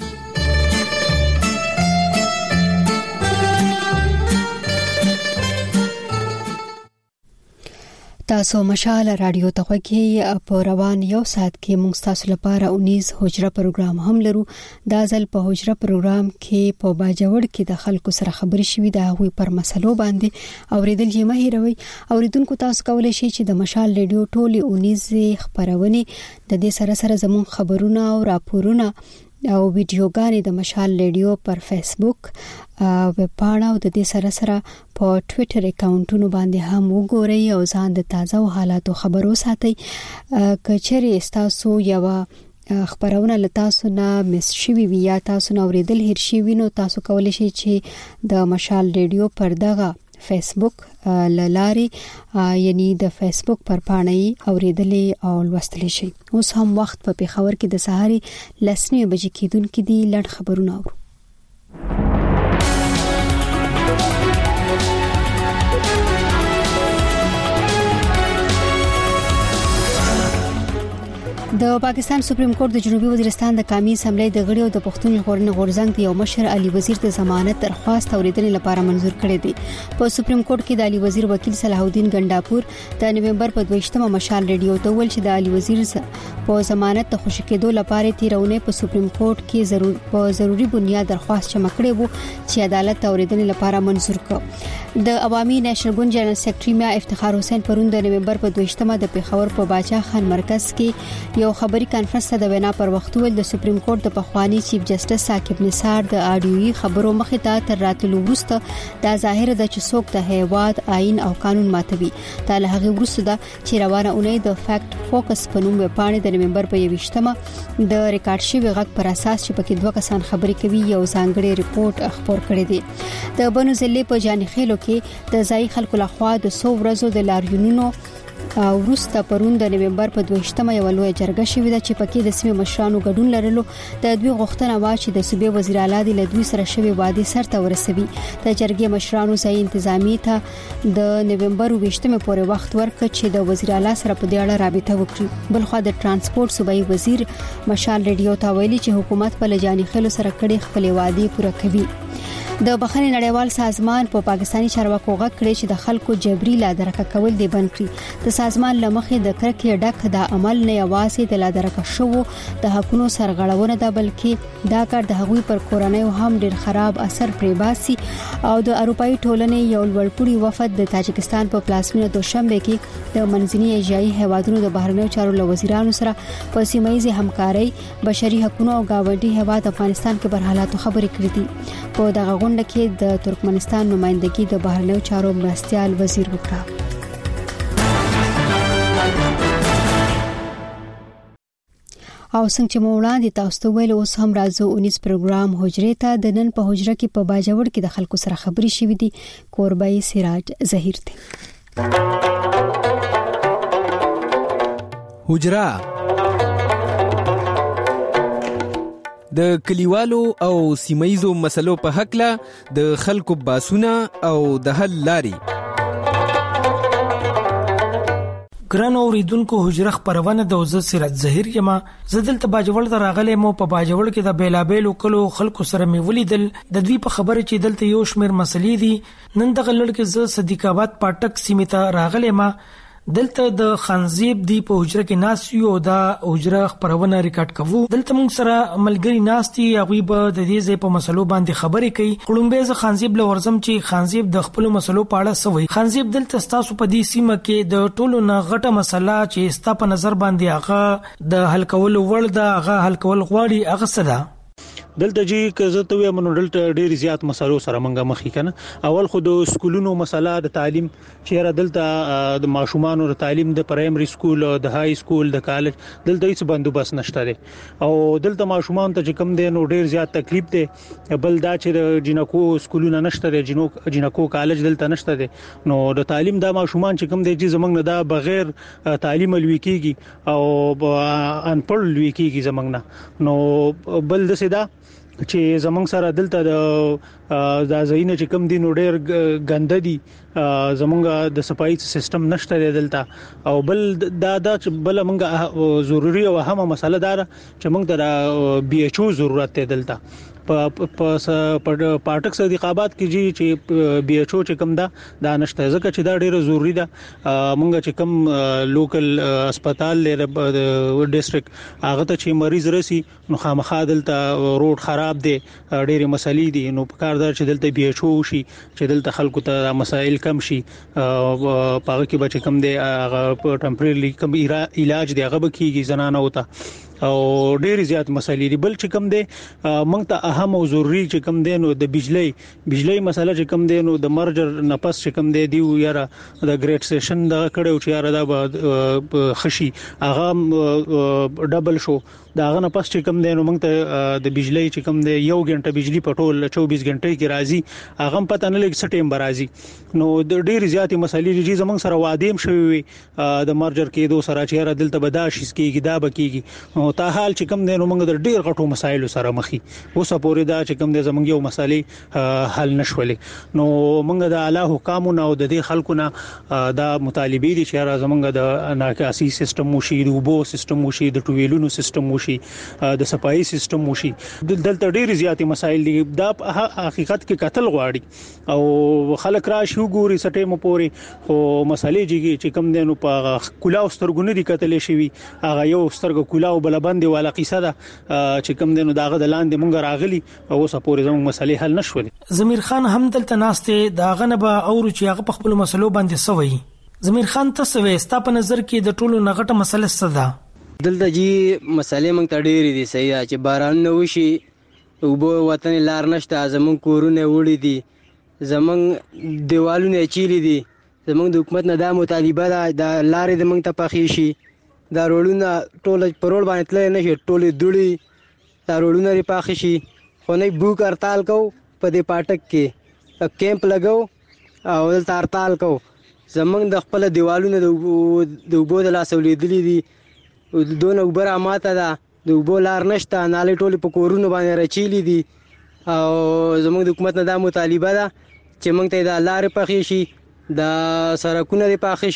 S1: تاسو مشال رادیو ته غوږی په روان یو ساعت کې موږ تاسو لپاره 19 حجره پروګرام هم لرو. دا ځل په حجره پروګرام کې په باجوړ کې د خلکو سره خبري شوې ده هغوی پر مسلو باندې اوریدل یې مه هیروئ. اوریدونکو تاسو کولای شئ چې د مشال رادیو ټولي 19 خبرونه د دې سره زموږ خبرونه او راپورونه او ویډیوګانې د مشال ریډیو پر فیسبوک ویب پاڼه او د دې سره په ټوئیټر اکاونټونو باندې هم وګورئ او ځان د تازه حالاتو خبرو ساتئ. کچېرې تاسو یو خبرونه لتاسو نه مس شوي وي یا تاسو نه اوریدل هیر شي وینو، تاسو کولی شئ چې د مشال ریډیو پر دغه فیسبوک لاري یعنی د فیسبوک پر پاڼې اوریدلې او لوستلې شي. اوس هم وخت په پیښور کې د سهاري 10 بجې کېدونکې دي. لړ خبرونه اورو. د پاکستان سپریم کورټ د جنوبي وزیرستان د قومي اسمبلی د غړیو د پښتون ژغورنې غورځنګ د یو مشر علي وزیر د ضمانت درخواست اوریدنې لپاره منظور کړی دی. په سپریم کورټ کې د علي وزیر وکیل صلاح الدین ګنداپور د نومبر په 22مه مشال ریډیو ته ویل چې د علي وزیر په ضمانت د خوشی کېدو لپاره تیرونه په سپریم کورټ کې ضروري بنیاد درخواست جمع کړی وو چې عدالت اوریدنې لپاره منظور کړ. د عوامي نېشنل ګوند جنرال سیکریټري میا افتخار حسین پرون د نومبر په 22مه د پیښور په باچا خان مرکز کې یو خبري کانفرنس ته د وینا پر وخت ول د سپریم کورټ د پخوانی چیف جسټس ثاقب نثار د اډیوي خبرو مخې ته تر راتلو وروسته دا ظاهر ده چې څوک د هیواد آئین او قانون ماتوي. دا له هغه وروسته ده چې روانه اونۍ د فیکټ فوکس په نوم وپاڼې د نومبر په 22مه د ریکارډ شوی غږ پر اساس چې پکې دوه کسان خبرې کوي یو ځانګړی ریپورت خبر کړی دی. د بنو ضلع په جانخیلو کې د ځای خلکو لخوا د 100 ورځو د لاریونونو وروسته پرون د نومبر په 22مه یو لوی جرګه شوې ده چې پکې د سیمې مشرانو ګډون لرلو. د دوی غوښتنه وا چې د صوبې وزیر اعلی د لدوی سره شوی وعده سرته ورسوي. د جرګې مشرانو ځای انتظامی ته د نومبر 22مه پورې وخت ورکړ چې د وزیر اعلی سره په دې اړه رابطه وکړي. بلخو د ترانسپورت صوبایي وزیر مشال ریډیو ته ویلي چې حکومت په لجاني خلو سره کړي خپل وعده پوره کوي. د بخښنې نړیوال سازمان په پاکستاني چارواکو غږ کړی چې د خلکو جبري لادرکه کول دی بند کړي. د سازمان لمخې د کرکې ډک د عمل نه یوازې د لادرکه شو د حقونو سرغړونه ده بلکې دا کار د هغوی پر کورنۍ هم ډیر خراب اثر پرې باسي. او د اروپאי ټولنې یو لوړپوړي وفد د تاجکستان په پلازمینه دوشنبه کې د منځني ایشیایي هیوادونو د بهرنیو چارو له وزیرانو سره په سیمه همکاري بشري حقوقو او گاونډي هیواد افغانستان کې بر حالاتو خبرې کړې دي. په دغه غونډه کې د ترکمنستان نمائندګي د بهرنیو چارو مرستيال وزیر وکړه. او څنګه چې مولانا تاسو ته ویل اوس هم راځو 19 پروګرام حجره ته. د نن په حجره کې په باجوړ کې د خلکو سره خبري شوې دي. کوربای سراج ظهیر ته
S4: حجره د کلیوالو او سیمایزو مسلو په حق له د خلکو باسونه او د حل لاري.
S2: ګران اوریدونکو حجره خبرونه د وزیر سراج ظهیر یما زدل ته باجوړ ته راغلی مو په باجوړ کې د بیلابېلو کلو خلکو سره می ولیدل. د دوی په خبره چې دلته یو شمیر مسلې دي. نن دغه لړ کې ز صدیق آباد پاټک سیمه ته راغلی ما دلته د خانزیب دی په حجره کې ناس یو دا حجره خبرونه ریکارډ کوو. دلته موږ سره ملګری ناستي هغه به د دې ځای په مسلو باندې خبرې کوي. قلمبه ز خانزیب لورزم چې خانزیب د خپل مسلو په اړه سوي. خانزیب دلته تاسو په دې سیمه کې د ټولو نه غټه مسله چې ستا په نظر باندې هغه د حل کول وړ دا هغه حل کول غواړي هغه څه ده؟
S5: دلته چې کزته وي منو دلته ډیر زیات مسلو سره منګه مخې کنه. اول خو د سکولونو مسله د تعلیم چې را دلته د ماشومانو د تعلیم د پرایمري سکول او د های سکول د کالج دلته هیڅ بندوبست نشته دی او دلته ماشومان ته چې کم دي نو ډیر زیات تکلیف دی. بل دا چې د جنکو سکولونه نشته دی جنکو کالج دلته نشته دی نو د تعلیم د ماشومان چې کم دي چې زمنګ نه دا بغیر تعلیم لوي کیږي او انپړ لوي کیږي زمنګ نه. نو بل د سیدا چې زمنګ سره دلته د ځاینه چې کم دي نو ډېر ګنده دي زمونږ د صفایي سیستم نشته دلته او بل دا چې بل مونږه ضروری او اهمه مسله ده چې مونږ د بي ایچ او ضرورت دی دلته په پاټک صدیق آباد کې چې بي ایچ او چې کم دا نشته ځکه چې دا ډیره ضروری ده. مونږ چې کم لوکل هسپتال لري د ډیسټریکټ هغه ته چې مریض راسي نو خامخا دلته روډ خراب دي ډیره مسلې دي نو په کار ده چې دلته بي ایچ او شي چې دلته خلکو ته مسائل کم شي پاره کې بچ کم دي هغه ټمپرری کم علاج دی هغه به کیږي زنانه وته او ډېر زیات مسایل دي. بل چې کوم دی موږ ته اهم او ضروري چې کوم دی نو د بجلی مسله چې کوم دی نو د مرجر نفس چې کوم دی یاره د ګریډ سیشن د کړو چې یاره دا خشي هغه ډبل شو داغه نه پس چې کوم دی نو موږ ته د بجلی چې کوم دی 1 غنټه بجلی په ټول 24 غنټې کې راځي هغه پته نه لګي سټیم برازي. نو د ډېر زیاتې مسلې چې زمونږ سره وادیم شوی د مرجر کېدو سره چې را دلته بداشي کېږي دا بکیږي او ته حال چې کوم دی نو موږ د ډېر غټو مسایلو سره مخې اوس پورې دا چې کوم دی زمونږ یو مسالې حل نشولې. نو موږ د اعلی حکامونو او د دې خلکو نه دا مطالبه دي چې را زمونږ د ناکاسي سیستم وشي د وبو سیستم وشي د ټویلونو سیستم د صفایي سیستم وشي. دلته ډېر زیاتې مسایل دي دا حقیقت کې قتل غواړي او خلک راشي وګوري سټیم پورې خو مسالې چې کم دي نو په کلاو سترګونه دي قتل شي هغه یو سترګ کلاو بل باندې والا قصه ده چې کم دي نو داغه د لاندې مونږ راغلي او اوس پورې زموږ مسالې حل نشولې.
S2: ضمیر خان هم دلته ناشته داغه نه به او چې هغه په خپل مسلو باندې سوي. ضمیر خان تاسو ستا په نظر کې د ټولو نغټه مسله څه ده؟
S7: دلته جی مسالې مونږ ته ډېرې دي صحیح ده چې باران نه وشي اوبه وطن لار نشته زمونږ کورونه وړي دي زمونږ دیوالونه چیرې دي زمونږ د حکومت نه دا مطالبه ده د لارې د مونږ ته پخې شي دا روډونه ټول په روډ باندې تللی نه شي ټولې دوړې دا روډونه لري پاخې شي خو نه بوک هړتال کو په دې پاټک کې کیمپ لګو او دلته هړتال کو زمونږ د خپل دیوالونه د اوبو د لاسه ولیدلي دي دونه وبره ماته ده د اوبو لار نشته نالې ټولې په کورونو باندې رچیلي دي او زموږ د حکومت نه دا مطالبه ده چې موږ ته د لارې پخې شي د سړکونه دې پاخې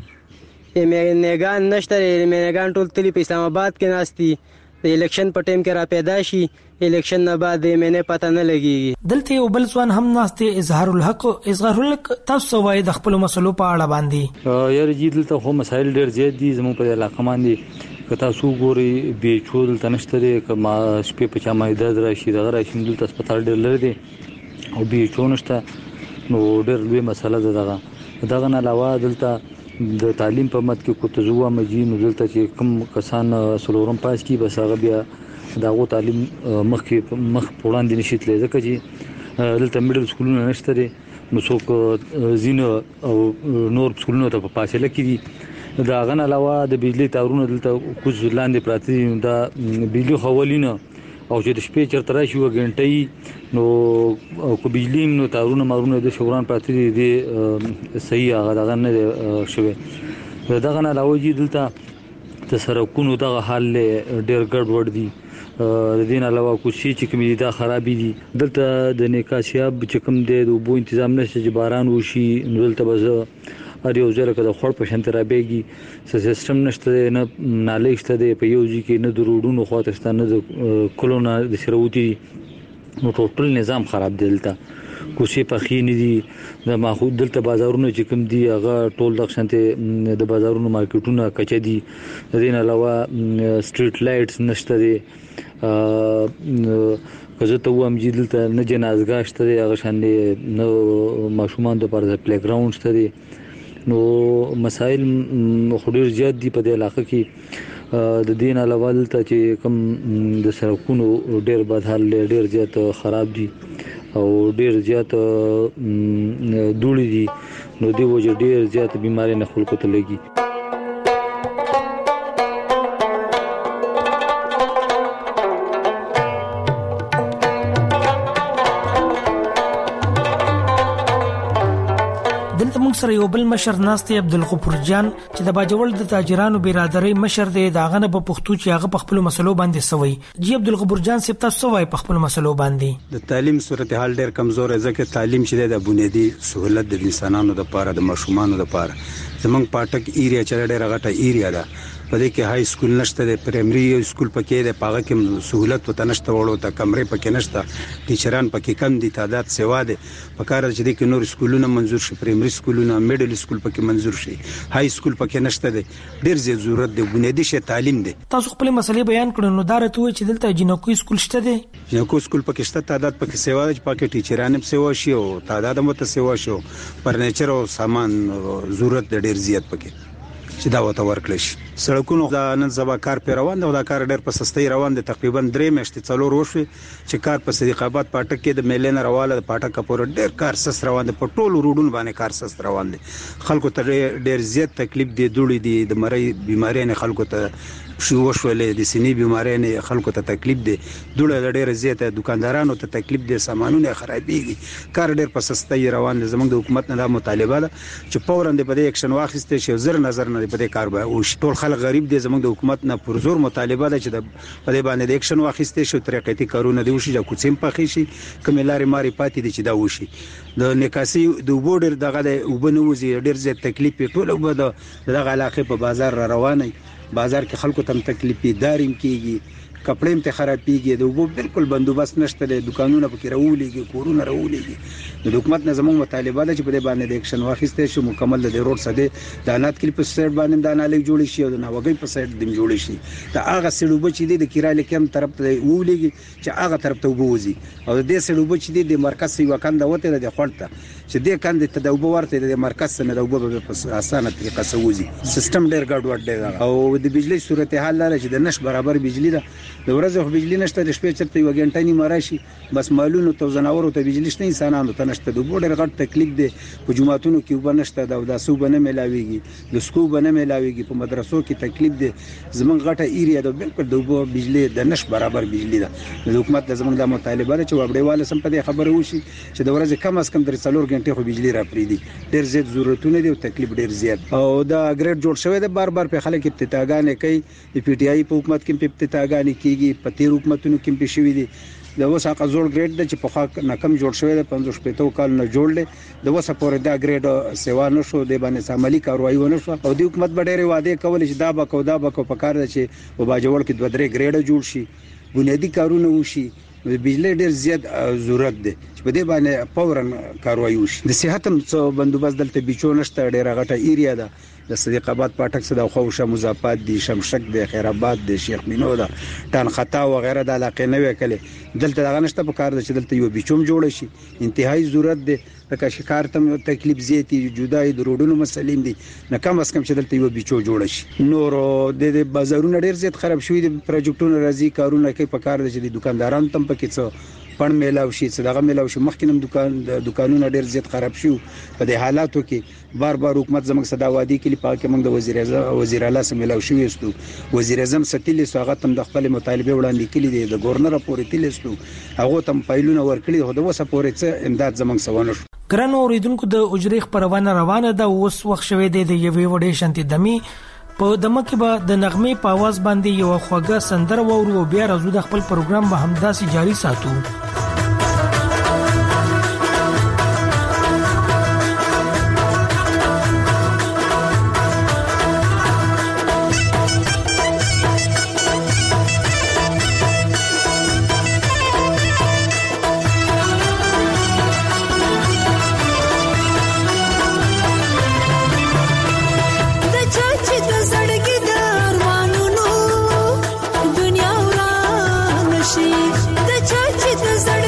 S7: شي میګان نشته میګان ټول تلي په اسلام آباد کې ناستي د الیکشن په ټیم کې را پیدا شي الیکشن نه بعد یې مینه پته نه لګيږي.
S2: دلته یو بل ځوان هم ناشته اظهار الحق تاسو وایي د خپل مسلو په اړه باندې
S8: یار جی دلته خو مسایل ډېر زیات دي زموږ په علاقه باندې کتا سو ګوري به چول تنشته کما شپې په چا مې درد راشي دغه راشي دلته هسپتال ډېر لري دي او به چونشته نو ډېر لوی مسله ده دغه نه علاوه دلته د تعلیم په مت کې کو تزوه مجي نو دلته چې کوم کسان سلورم پاس کی بس هغه بیا داغه تعلیم مخ وړاندې نشي تللی ځکه چې دلته میډل سکولونه نشته دي نو څوک زینو او نور سکولونه ته په فاصله کې دي دا غن علاوه د بجلی تارونه دلته کوز لاندې پراته دي دا بجلی خولینه او چې د شپې چرته راشي و غنټي نو کو بجلی نو تارونه مارونه د شوران پراته دي صحیح هغه دغه نه شوی دا غن علاوه جی دلته د سرکونو دغه حال ډېر ګډوډ دي د دین علاوه کوشي چې کوم دي دا خرابې دي دلته د نیکاسیاب چې کوم دی د وبو تنظیم نشته چې باران وشي نو دلته به هر یو ځل کې د خړ په شنت را بیږي سیستم نشته نه نالې شته دی په یو ځای کې نه د روډونو خواته شته نه د کلونه د شروطي نو ټول نظام خراب دی دلته کوشي په خې نه دي د ماخود دلته بازارونه چې کوم دي هغه ټول د شنت د بازارونو مارکیټونه کچې دي د دین علاوه سټریټ لایټس نشته دي کزه ته وام چې دلته نه جنازګاه شته هغه شاندې نو ماشومان د پر پلی ګراوند شته دي نو مسائل خډیر زیات دي په دې علاقه کې د دین علاوه دلته چې کوم د سړکونو ډېر بد حال ډېر زیات خراب دي او ډېر زیات دوړي دي نو دی وجه ډېر زیات بیماری نه خلکو ته لګي.
S2: سره یو بل مشر ناشته عبدالغفور جان چې د باجوړ د تاجرانو برادرۍ مشر دی داغه نه په پښتو چې هغه په خپل مسلو باندې سوي جی عبدالغفور جان سپتا سوي په خپل مسلو باندې
S9: د تعلیم صورتحال ډېر کمزور ځکه تعلیم چې د بنیادی سہولت د انسانانو لپاره د ماشومانو لپاره زمونږ پاټک ایریا چې ډېر غټه ایریا ده په دې کې های سکول نشته د پرایمري سکول پکې د پاغه کې سہولت وته نشته وړو ته کمرې پکې نشته ټیچران پکې کم دي تعداد سیوا ده په کار چې د کې نور سکولونه منزور شي پرایمري سکولونه میډل سکول پکې منزور شي های سکول پکې نشته ده ډېر زیات ضرورت دی بنیادی شی تعلیم دی.
S2: تاسو خپل مسلې بیان کړو نو دارته وي چې دلته جنکو سکول شته دی
S9: جنکو سکول پکې شته تعداد پکې سیوا ده پکې ټیچران هم سیوا شي او تعداد هم ته سیوا شو فرنیچر او سامان ضرورت ډېر زیات پکې چې دا وته ورکړل شي. سړکونو دا نن سبا کار په روان دی، دا کار ډېر په سستۍ روان دی، تقریبا 3 میاشتې څلور وشوي چې کار په صدیق آباد پاټک کې د میلین رواله د پاټک پورې ډېر کار سست روان دی، په ټولو روډونو باندې کار سست روان دی. خلکو ته ډېر زیات تکلیف دی، دوړي دي، د مړی بیماری نه خلکو ته وشولې، د سینې بیماری نه خلکو ته تکلیف دی، دوړه ډېر زیاته، دکاندارانو ته تکلیف دی، سامانونه خرابېږي، کار ډېر په سستۍ روان دی. زموږ د حکومت نه دا مطالبه ده چې فوراً د بده اکشن واخیسته شي، زر نظر نه د بده کار به وشي. ټول خلک غریب دي، زموږ د حکومت نه پر زور مطالبه ده چې د بده باندې د اکشن واخیسته شي، طریقې کارونه دی وشي، د کوڅې په خېشي کومې لارې ماري پاتې دي چې دا وشي. د نکاسي د وبورډر دغه د وبنوزي ډېر زیات تکلیف ټول وبد دغه علاقې په بازار را رواني، بازار کې خلکو ته تکلیف داریم کیږي، کپړې ته خرابېږي، د وبو بالکل بندوبست نشته، دکانونه پکې راولېږي، کورونه راولېږي. د حکومت نه زموږ مطالبه ده چې په دې باندې د اکشن واخیسته شي، مکمل د روډ سده د انات کلی په سایډ باندې د نالې جوړ شي او د ناوګي په سایډ د جوړ شي. دا هغه سړوب چې د کیراله کم طرف ته وولېږي چې هغه طرف ته وبوزي، او د دې سړوب چې د مرکز یو کاند وته د خړته چې د کاند ته د وبو ورته د مرکز نه د وبو په اسانه طریقه سوزي. سیستم ډېر ګډوډ دی، او د بجلی صورتحال لاره چې د نش برابر بجلی ده، د ورځې خو بجلی نشته، د شپې چرته یو غنټه نیمه راشي، بس مالونو ته زناورو ته بجلی شته، انسانانو ته نشته. د بورډر غټ تکلیف دی، په جمعاتونو کې وبنشته، د داسو بنه ملاويږي، د سکو بنه ملاويږي، په مدرسو کې تکلیف دی. زمونږ غټه ایریا د بالکل د بجلی د نش برابر بجلی ده. د حکومت د زمونږ د مطالبه ده چې وګړيواله سم په دې خبره وشي چې د ورځې کم از کم 3 غنټې خو بجلی را پریدي. ډېر زیات ضرورتونه دي او تکلیف ډېر زیات، او دا ګریډ جوړ شوی دی، بار بار په خلک ابتداګانې کوي، د پی ټی آی په حکومت کې په ابتداګانې کیږي، په تیر حکومتونو کې په شوی دي. د وسه قزول ګریډ د چې په خاک نکم جوړ شوی دی، 15 کال نه جوړ دی، د وسه پورې دا ګریډ سیوا نشو، د باندې عملی کاروایی ونه شو، او د حکومت ډېرې وعده کول چې دا به کو په کار ده چې په باجوړ کې 2-3 ګریډ جوړ شي، بنیادی کارونه وشي. د بجلی ډېر زیات ضرورت دی چې په دې باندې فورا کاروایی وشي. د صحت هم څه بندوبست دلته بیچو نشته، ډېره غټه ایریا ده، د صدیق آباد پاټک څخه د خوشه مضافات دي، شمشک دی، خیر آباد دی، شیخ مینو ده، ټان خطا و غیره د علاقې نه وکړي. دلته دغه نشته، په کار ده چې دلته یو بیچوم جوړ شي، انتهایی ضرورت دی. لکه شکار ته تکلیف زیاتی، جدای د روډونو مسلې دي، نه کم از کم چې دلته یو بیچو جوړ شي. نور د بازارونو ډېر زیات خراب شوی دي، پروجیکټونه راځي، کارونه کوي، په کار ده چې د دکاندارانو تم پکې څه پړ میلاو شي، څه دغه میلاو شي. مخکې دکانونه ډېر زیات خراب شي. په دې حالاتو کې بار بار حکومت زموږ صدا وادي کې پاکه موږ د وزیر اعلی سره میلاو شوی استو، وزیر اعظم ستیل سواغت هم د خپل مطالبه وړاندې کړي دي، د گورنر پورې تل استو هغه تم پایلونه ورکړي، خو د وسه پورې څه امداد زموږ سوانه شو.
S2: ګرانو اوریدونکو، د اجرې خبرونه ده، اوس وخت شوه د یوې وړې شانتي دمي په دمه کې به د نغمه په आवाज باندې یو خوږه سندره وورو، او بیا راځو د خپل پروګرام به همداسې جاری ساتو.
S10: The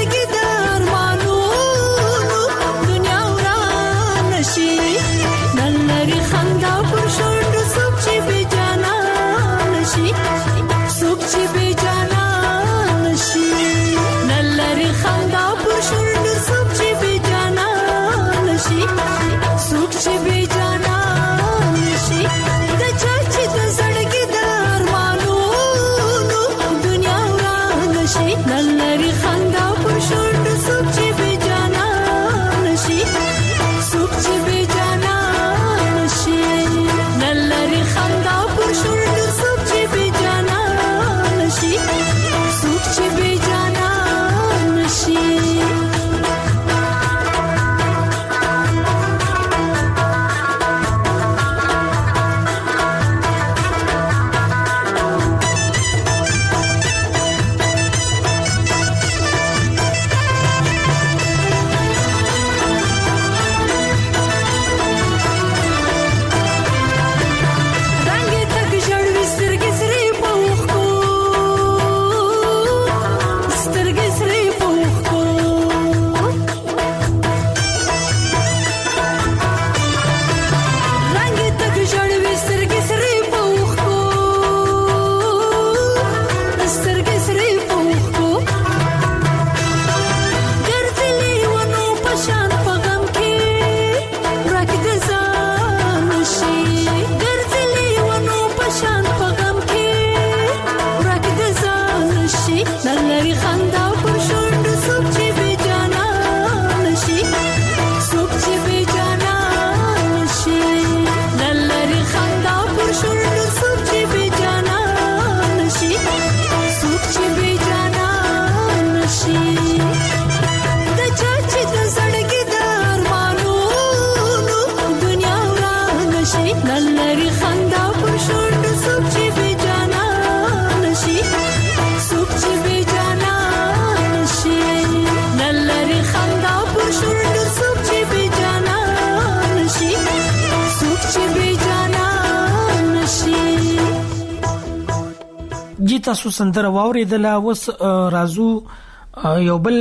S2: تاسو سندره واوریدله. اوس راځو یو بل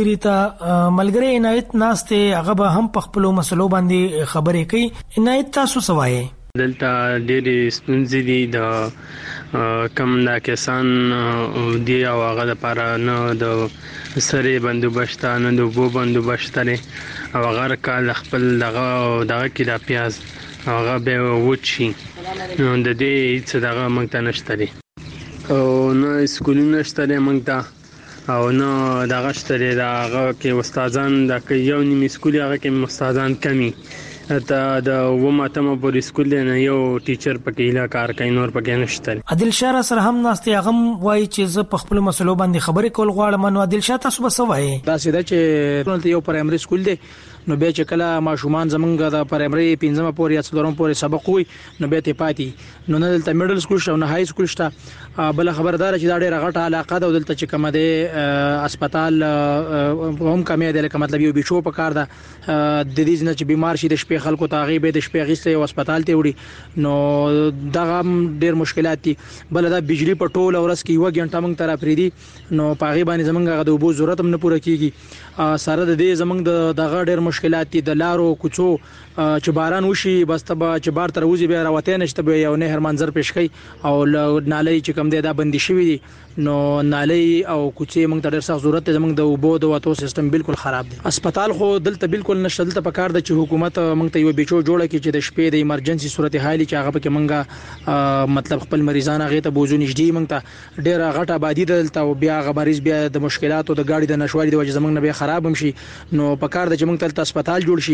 S2: ملګری عنایت ناشته هغه به هم په خپل مسلو باندې خبرې کوي. عنایت تاسو سوایي
S10: دلته ډېرې ستونزې دي د کم دا کسان دی او هغه لپاره نه د سرې بندوبست نه د اوبو بندوبست لري او هغه کال خپل دغه کې د پیاز هغه به وچی نو د دې څه دغه موږ ته نشته دي او نه سکولونه شته دي موږ ته او نه دغه شته دي هغه کې استادان د یو نیم سکول هغه کې استادان کمی ته د وماتمه پورې سکول نه یو ټیچر پکې لا کار کوي نور پکې نشته. عادل شاه سره هم ناشته هغه وایي چې زه په خپل مسلو باندې خبرې کول غواړم. نو عادل شاه تاسو به څه وایي؟
S11: دا سیده چې یو پرایمري سکول دی نو به چې کله ماشومان زمونږ د پرایمري 5مه پورې یا 4مه پورې سبق وي نو به ته پاتې نو نه دلته میډل سکول شته نه های سکول شته. بل خبردار چې دا ډېر غټه علاقه ده دلته چې کومه ده هسپتال هم کمې ده لکه مطلب یو بيچو په کار ده د دې نه چې بیمار شي د شپې خلکو ته غیبه د شپې غیسته او هسپتال ته وړي نو دا ډېر مشکلات دي. بل دا بجلی په ټول ورځ کې 1 غنټه موږ طرف ریدي نو پاغي باندې زمونږ د اوبو ضرورت هم نه پوره کیږي. سره د دې زمونږ دغه ډېر مشکلات دي د لارو کوڅو چې باران وشي بس ته چې بار تر وځي به راوته نشته به یو نهر منظر پیش کوي او نالۍ چې کم دی دا بندي شوی دي نو نالۍ او کوڅې موږ ته ډېر سخت ضرورت دی. زمونږ د اوبو د واتو سیستم بالکل خراب دی. هسپتال خو دلته بالکل نشته. دلته په کار د چې حکومت موږ ته یو بیچو جوړه کړي چې د شپې د ایمرجنسي صورتحال چې هغه پکې موږ مطلب خپل مریضان هغه ته بوزو نږدې موږ ته ډېر غټه آبادی دلته او بیا هغه مریض بیا د مشکلاتو د گاډي د نشوالي د وجه زمونږ نه به خراب هم شي نو په کار د چې موږ ته هسپتال جوړ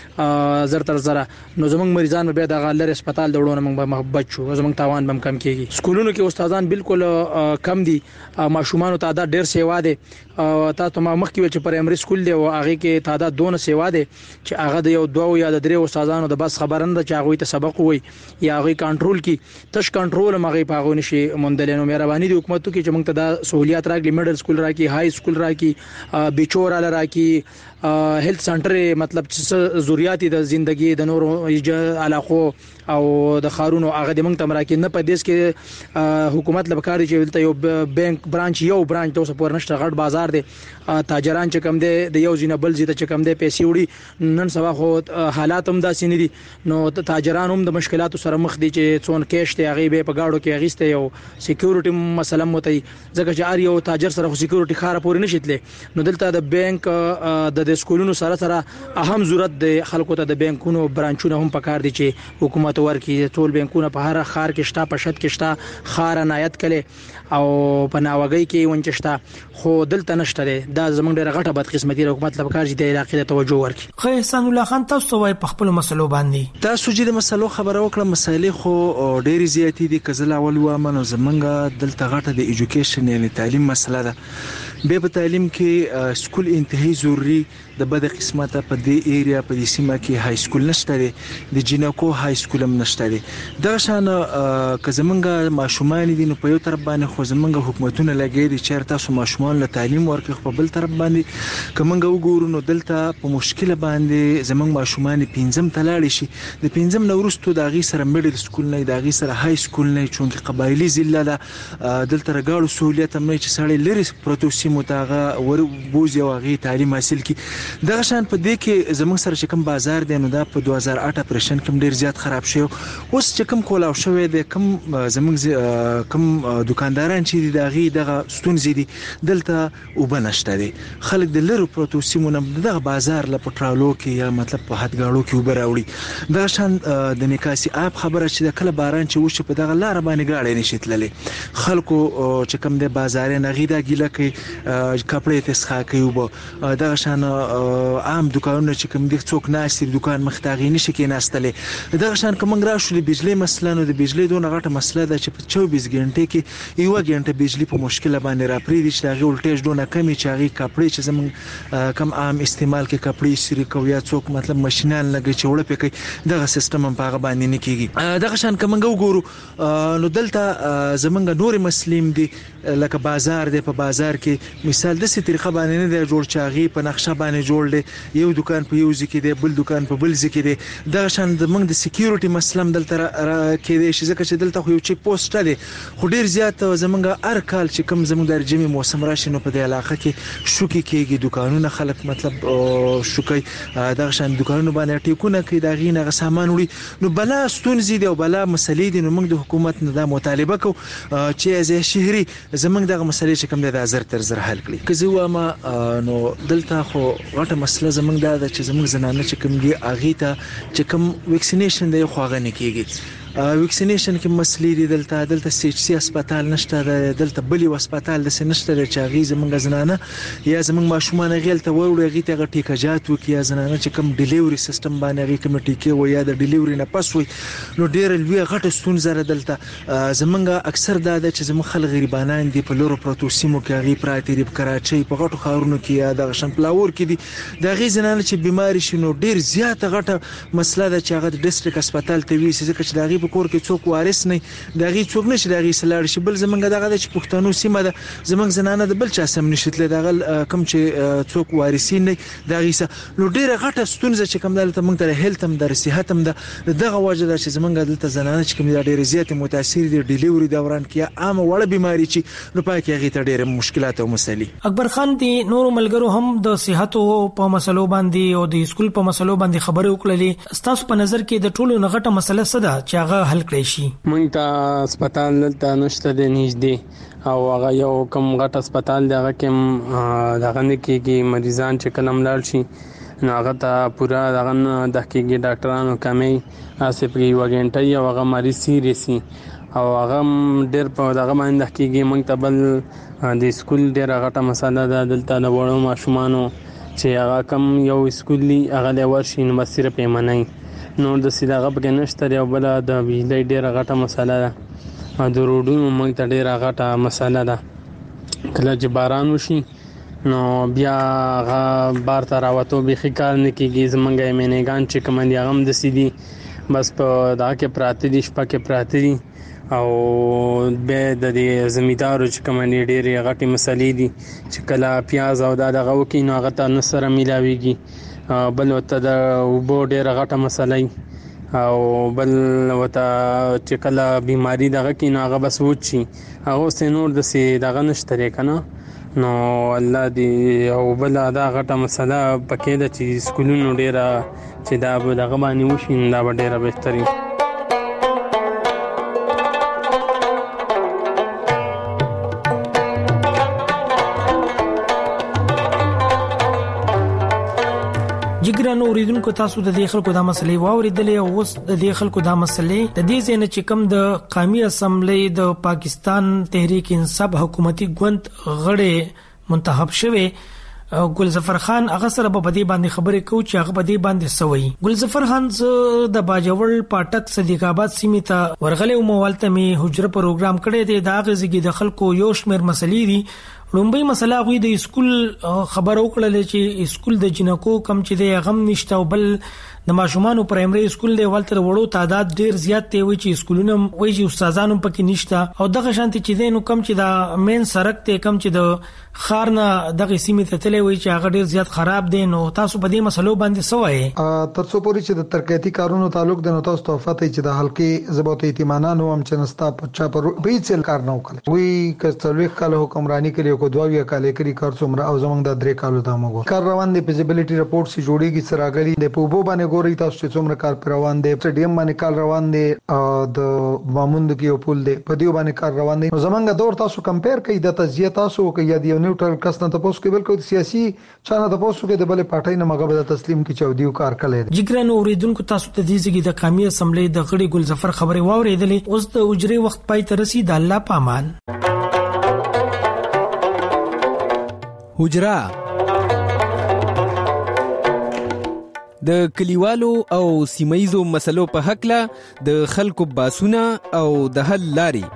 S11: شي زر تر زره نو زمونږ مریضان به د غلر هسپتال دورونه موږ به محبت شو زمونږ تاوان بم کم کیږي. سکولونو کې استادان بالکل کم دي ماشومان تعداد ډېر سیوا دي. تاسو ما مخکې ویل چې پرایمري سکول دی او هغه کې تعداد دونه سیوا دي چې هغه د یو 2 یا د 3 استادانو د بس خبرنده چې هغه ته سبق وي یا هغه کنټرول کی تش کنټرول مغه پاغو نشي مندل. نو مهرباني دی حکومت کې چې موږ ته د سہولیات راکړي میډل سکول راکړي های سکول راکړي بیچور ال راکړي هیلث سنټر مطلب چې ضرورت د ژوندۍ د نور علاقو او د خارونو هغه د موږ ته راکړي نه په دیس کې حکومت لپاره چې ولته یو بانک برانچ د اوس پور نشته غټ بازار دی تاجران چې کم دي د یو ځینه بل ځای چې کم دي پیسې وړي نن سبا خو حالات هم داسې نه دي نو تاجران هم د مشکلاتو سره مخ دي چې څون کېش ته هغه به په گاډو کې اغيسته یو سکیورټي مسله متي ځکه چې ار یو تاجر سره سکیورټي خاره پورې نشیتله نو دلته د بانک د سکولونو سره اهم ضرورت د خلکو ته د بانکونو برانچونه هم پکار دي چې حکومت ورکي ټول بانکونه په هر خار کې شته په شت کې شته خار عنایت کړي او په ناوګي کې ونچشته خو دلته نشته. دا زمونږ ډېر غټه بدقسمتي حکومت لپاره چې د علاقې ته توجه ورکړي.
S2: خو احسان الله خان تاسو وايي په خپل مسلو باندې
S12: تاسو چې د مسلو خبره وکړه مسالې خو ډېری زیاتې دي کزل اول و منو زمونږ دلته غټه د ایجوکیشن یعنی تعلیم مسله ده. به په تعلیم کې سکول انتهایی ضروری د بده قسمته په دې ایریا په دې سیمه کې های سکول نشته دی د جنکو های سکول هم نشته دی. دا شان که زمونږ ماشومان دي نو په یو طرف باندې خو زمونږ حکومتونه لګي دي چې تاسو ماشومان له تعلیم ورکړي په بل طرف باندې کومنګ وګورو نو دلته په مشکل باندې زمونږ ماشومان 5م تلاړي شي د 5م نورستو د غي سره میډل سکول نه د غي سره های سکول نه چونکه قبایلی ضلع ده دلته رګاړو سہولیت هم نه چې سړی لري پروتوسی متاغه ور بوز یو غي تعلیم حاصل کی. دا شان په دې کې زموږ سره چې کوم بازار دی نو دا په 2008 اپریشن کې ډیر زیات خراب شو. اوس چې کوم کولاو شوی دی کوم زموږ کوم دکانداران چې دا غي دغه ستونزې دي دلته وبنشته دي خلک د لرو پروتوسیمونه دغه بازار له پټرالو کې یا مطلب په هټګاړو کې وبراوړي. دا شان د نکاسي اپ خبره چې د کله باران چې وشي په دغه لار باندې گاډي نشیتللې خلکو چې کوم د بازار نه غیدا ګیله کې کپړې تسخه کوي دغه شان عام دکانونه چې کوم دي څوک ناشې دکان مختاغي نشي کې ناستلې. دغه شان کوم راشو د بجلی مسله نو د بجلی دونه غټه مسله ده چې په 24 غنټه کې یو غنټه بجلی په مشکله باندې را پریدي چې هغه ولټیج دونه کمی چې هغه کپړې چې زمون کم عام استعمال کې کپړې سری کوي یا څوک مطلب ماشينان لګي چې وړه پکې دغه سیستم هم په باندې نه کیږي. دغه شان کومنګ وګورو نو دلته زمونږ نور مسلمان دي لکه بازار دی په بازار کې مثال د څه طریقه باندې نه دی جوړ چاغي په نقشه باندې جوړ دی یو دکان په یو ځکه دی بل دکان په بل ځکه دی دا شان د موږ د سکیورټي مسلم دلته کې دی چې ځکه چې دلته خو یو چیک پوسټ دی خو ډیر زیات زمونږ هر کال چې کوم زمونږ د رجمي موسم راشي نو په دې علاقه کې شوکي کېږي دکانونه خلک مطلب شوکي دا شان دکانونه باندې ټیکونه کوي دا غینه سامان وړي نو بلا ستونزې دی او بلا مسلې دي نو موږ د حکومت نه دا مطالبه کوو چې از شهري زمونږ دغه مسلې چې کوم د زر تر زر حل کړي که زه وایم نو دلته خو غټه مسله زمونږ دا چې زمونږ زنانه چې کوم دی اغه ته چې کوم ویکسینیشن دی خو غنه کیږي ویکسینیشن کې مسلې دي دلته CHC هسپتال نشته دلته بلی هسپتال د سنشته چې غي زمونږ زنانه یا زمونږ ماشومان غیل ته وروړي غي ته ټیکاجات وکي زنانه چې کوم ډیلیوري سیستم باندې غي کوم ټیکي و یا د ډیلیوري نه پس وي نو ډیر لوی غټه ستونزه دلته زمونږ اکثر دا چې زمونږ خلک غریبانان دي په لورو پروتو سیمو کې غي پراتی دي په کراچۍ په غټو خارونو کې یا د غشن پلاور کې دي د غي زنانه چې بیماری شي نو ډیر زیات غټه مسله ده چې هغه د ډیسټریکټ هسپتال ته وي چې دا غي په کور کې څوک وارث نه دا غي څوک نشي دا غي سلاړ شي بل زمونږ دغه چې پښتنو سیمه ده زمونږ زنانه د بل چا سم نشitله دغه کم چې څوک وارثین نه دا غي نو ډیره غټه ستونزه چې کوم دلته موږ ته هیلث هم در صحت هم دغه وجه ده چې زمونږ دلته زنانه چې کوم ډیره زیات متاثر دي ډیلیوري دوران کې عام وړ بیماری چې نو پای کې غي ته ډیره مشکلات او مسلې
S2: اکبر خان دي نور ملګرو هم د صحت په مسلو باندې او د سکول په مسلو باندې خبرې وکړلې ستاسو په نظر کې د ټولو نغټه مسله څه ده چې هغه حل کړئ شي
S10: مونږ ته هسپتال دلته نشته دی نږدې او هغه یو کم غټ هسپتال دی هغه کې دغه نه کېږي مریضان چې کلم لاړ شي نو هغه ته پورا دغه د کېږي ډاکټرانو کمی اسې په یو غنټه یو هغه مریض سیریسي او هغه ډېر په دغه باندې کېږي مونږ ته بل د سکول ډېر غټه مسله ده دلته د وړو ماشومانو چې هغه کم یو سکول دی هغه له ورشي نو بس صرف یې منای نو د سیداغه بګ نشته یو بل د بجلی ډیره غټه مسله ده د روډونو موږ ته ډیره غټه مسله ده کله چې باران وشي نو بیا غا بار ته راوته به خکار نه کیږي زمونږه مینګان چې کوم دی هغه د سیدي بس په دا کې پراته دي شپه کې پراته دي او به د دې زمیدارو چې کوم ډیره غټه مسلې دي چې کله پیاز او دغه وکي نو هغه ته نصره ملاويږي بل وته د وبو ډیره غټه مسله او بل وته چې کله بیماری دغه کې نو هغه بس وچی هغه سينور د سي دغه نشته کنه نو الله دې او بل دا غټه مسله پکې د چې سکولونو ډیره چې دا دغه باندې وشي دا ډیره بهتري
S2: جګران اوریدونکو تاسو د دې خلکو د مسلې واوریدلې او اوس د دې خلکو د مسلې د دې ځنه چې کوم د قومي اسمبلی د پاکستان تحریک انصاف حکومتي ګوند غړي منتخب شوه ګلظفر خان هغه سره په دې باندې خبرې کوي چې هغه په دې باندې سوي ګلظفر خان د باجوړ پاټک صدیق آباد سیمه ته ورغلې او موالته می حجره پروګرام کړی دی دا غزګي د خلکو یو شمیر مسلې دي لومبي مسله غوي د سکول خبر وکړل چې سکول د جنکو کم چې د غم نشته او بل د ماشومان پرایمري سکول دی ولته وړو تعداد ډیر زیات دی وي چې سکولونه وایي چې استادانو پکې نشته او دغه شانتي چې دینو کم چې د مین سرک ته کم چې د خارنه دغه سیمه ته تللی وي چې هغه ډیر زیات خراب دي نو تاسو په دې مسلو باندې سوای
S24: تر څو پورې چې د ترقیاتي کارونو تعلق د نو تاسو توفات چې د حلقې ضبط ائتمانانو هم چې نستا په چا پر بیچل کار نه وکړي وی کڅلوي کال حکمرانی کړي کو دوه کال کړي کار څومره او زمونږ د درې کالو د موږ کار روان دي فیزیبিলিټي رپورټ سي جوړيږي سراغلي د پوبو باندې ګوري تاسو چې څومره کار پر روان دي سټډیم باندې کار روان دي د ماموند کې یو پول دي په دیو باندې کار روان دي زمونږ دور تاسو کمپیر کوي د تجزیه تاسو کوي یا د نیوټرل کس نه تاسو کې بلکې سیاسي چانه تاسو کې د بل پارټای نه مغه به تسلیم کې چودیو کار کړي
S2: جګران اوریدونکو تاسو ته دې ځګي د قومي اسمبلی د غړي ګلظفر خبري واوریدلې اوس د اجري وخت پای ته رسید الله پامان
S4: حجرا د کلیوالو او سیمایزو مسلو په حق له د خلکو باسونه او د حل لاري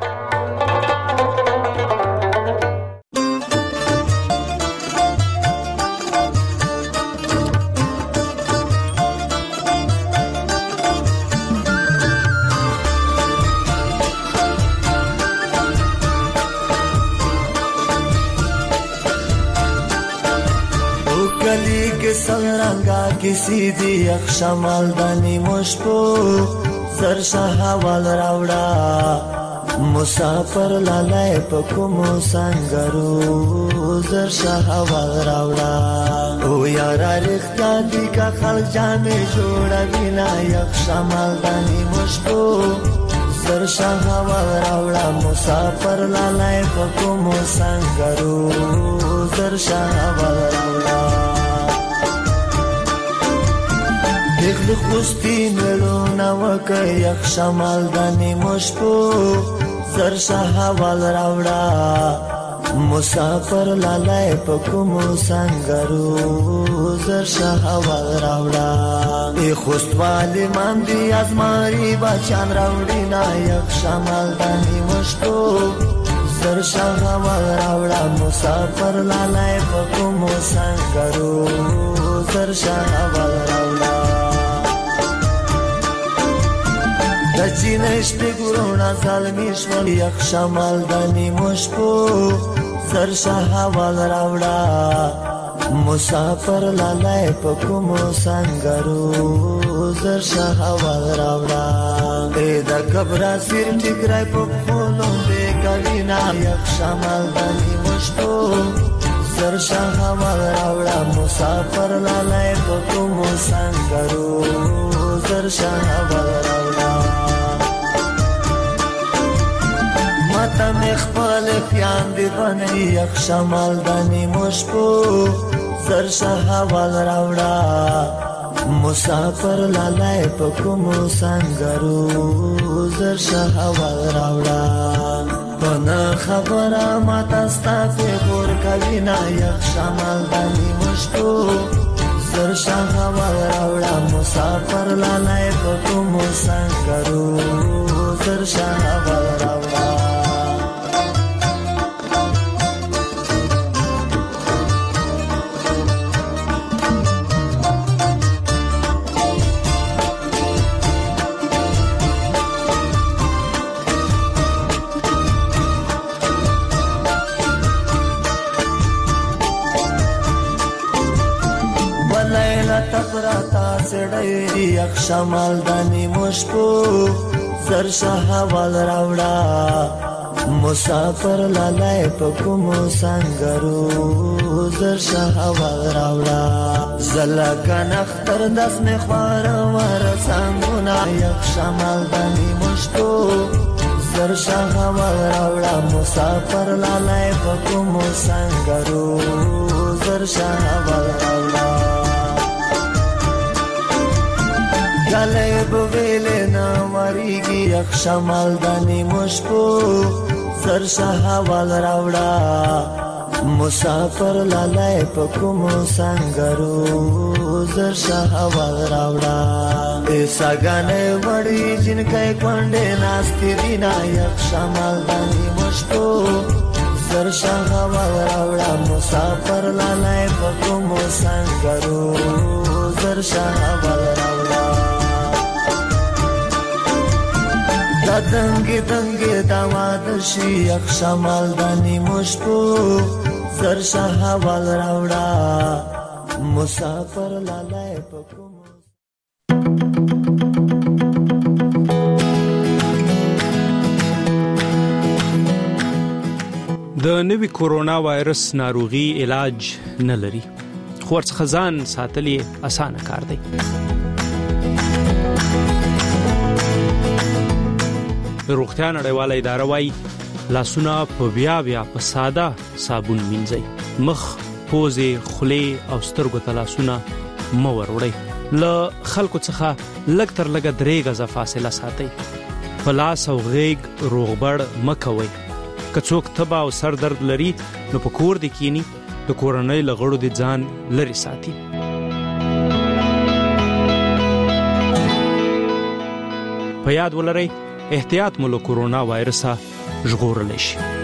S3: سرنگا کسی دی یک شمال دنی مشپو زر شهوال راوڑا مسافر لالای پکمو سنگرو زر شهوال راوڑا او یارا رختیا دی کا خلق جامع جوڑا بینا یک شمال دنی مشپو زر شهوال راوڑا مسافر لالای پکمو سنگرو زر شهوال راوڑا دخل خوستی ملونا وکا یک شمال دنی مشپو زر شهوال راوڑا مسافر لالای پکمو سنگرو زر شهوال راوڑا ای خوست والی من دی از ماری بچان راوڑی نا یک شمال دنی مشپو زر شهوال راوڑا مسافر لالای پکمو سنگرو زر شهوال راوڑا دچینش بگرونا ظلمیش ولی یک شمال دنی مشپو زر شهوال راوڑا مسافر لالای پکمو سنگرو زر شهوال راوڑا ایدا کبرا سیر ٹکرائی پکولوں بے کلینا یک شمال دنی مشپو زر شهوال راوڑا مسافر لالای پکمو سنگرو زر شهوال راوڑا ماتا مخبال خیان دی بنی یک شمال دنی مشپو زر شهوال راوڑا مسافر لالای پکمو سنگرو زر شهوال راوڑا بنا خبره ماتا ستا فیغور کوینا یک شمال دنی مشپو زر شهوال راوڑا مسافر لالای پکمو سنگرو زر شهوال راوڑا تفراتا سڑی یک شمال دنی مشپو زر شهوال راوڑا مسافر لالای پکمو سنگرو زر شهوال راوڑا زلکن اختر دس مخوار ور سنگونا یک شمال دنی مشپو زر شهوال راوڑا مسافر لالای پکمو سنگرو زر شهوال راوڑا گلے بویلے نا مریگی یک شمال دنی مشپو زر شهوال راوڑا مسافر لالای پکمو سنگرو زر شهوال راوڑا ایسا گانے وڑی جن کئی کنڈے ناستی دینا یک شمال دنی مشپو زر شهوال راوڑا مسافر لالای پکمو سنگرو زر شهوال راوڑا دنگی دنگی داماد شی یک شمال دنی مشپو زر شهوال راوڑا مسافر لالای پکمو.
S6: د نوي کورونا وایرس ناروغي علاج نه لري خو ورڅخه ځان ساتل یې اسانه کار دی. د روغتیا نړیواله اداره وايي لاسونه په بیا په ساده صابون مینځئ. مخ، پوزې، خولې او سترګو ته لاسونه مه وروړئ. له خلکو څخه لږ تر لږه 3 غزه فاصله ساتئ. په لاس او غیږ روغبړ مه کوئ. که څوک تبه او سر درد لري نو په کور دې کینی، د کورنۍ له غړو دې ځان لرې ساتي. په یاد ولرئ احتیاط مو له کورونا وایرسه ژغورلی شي.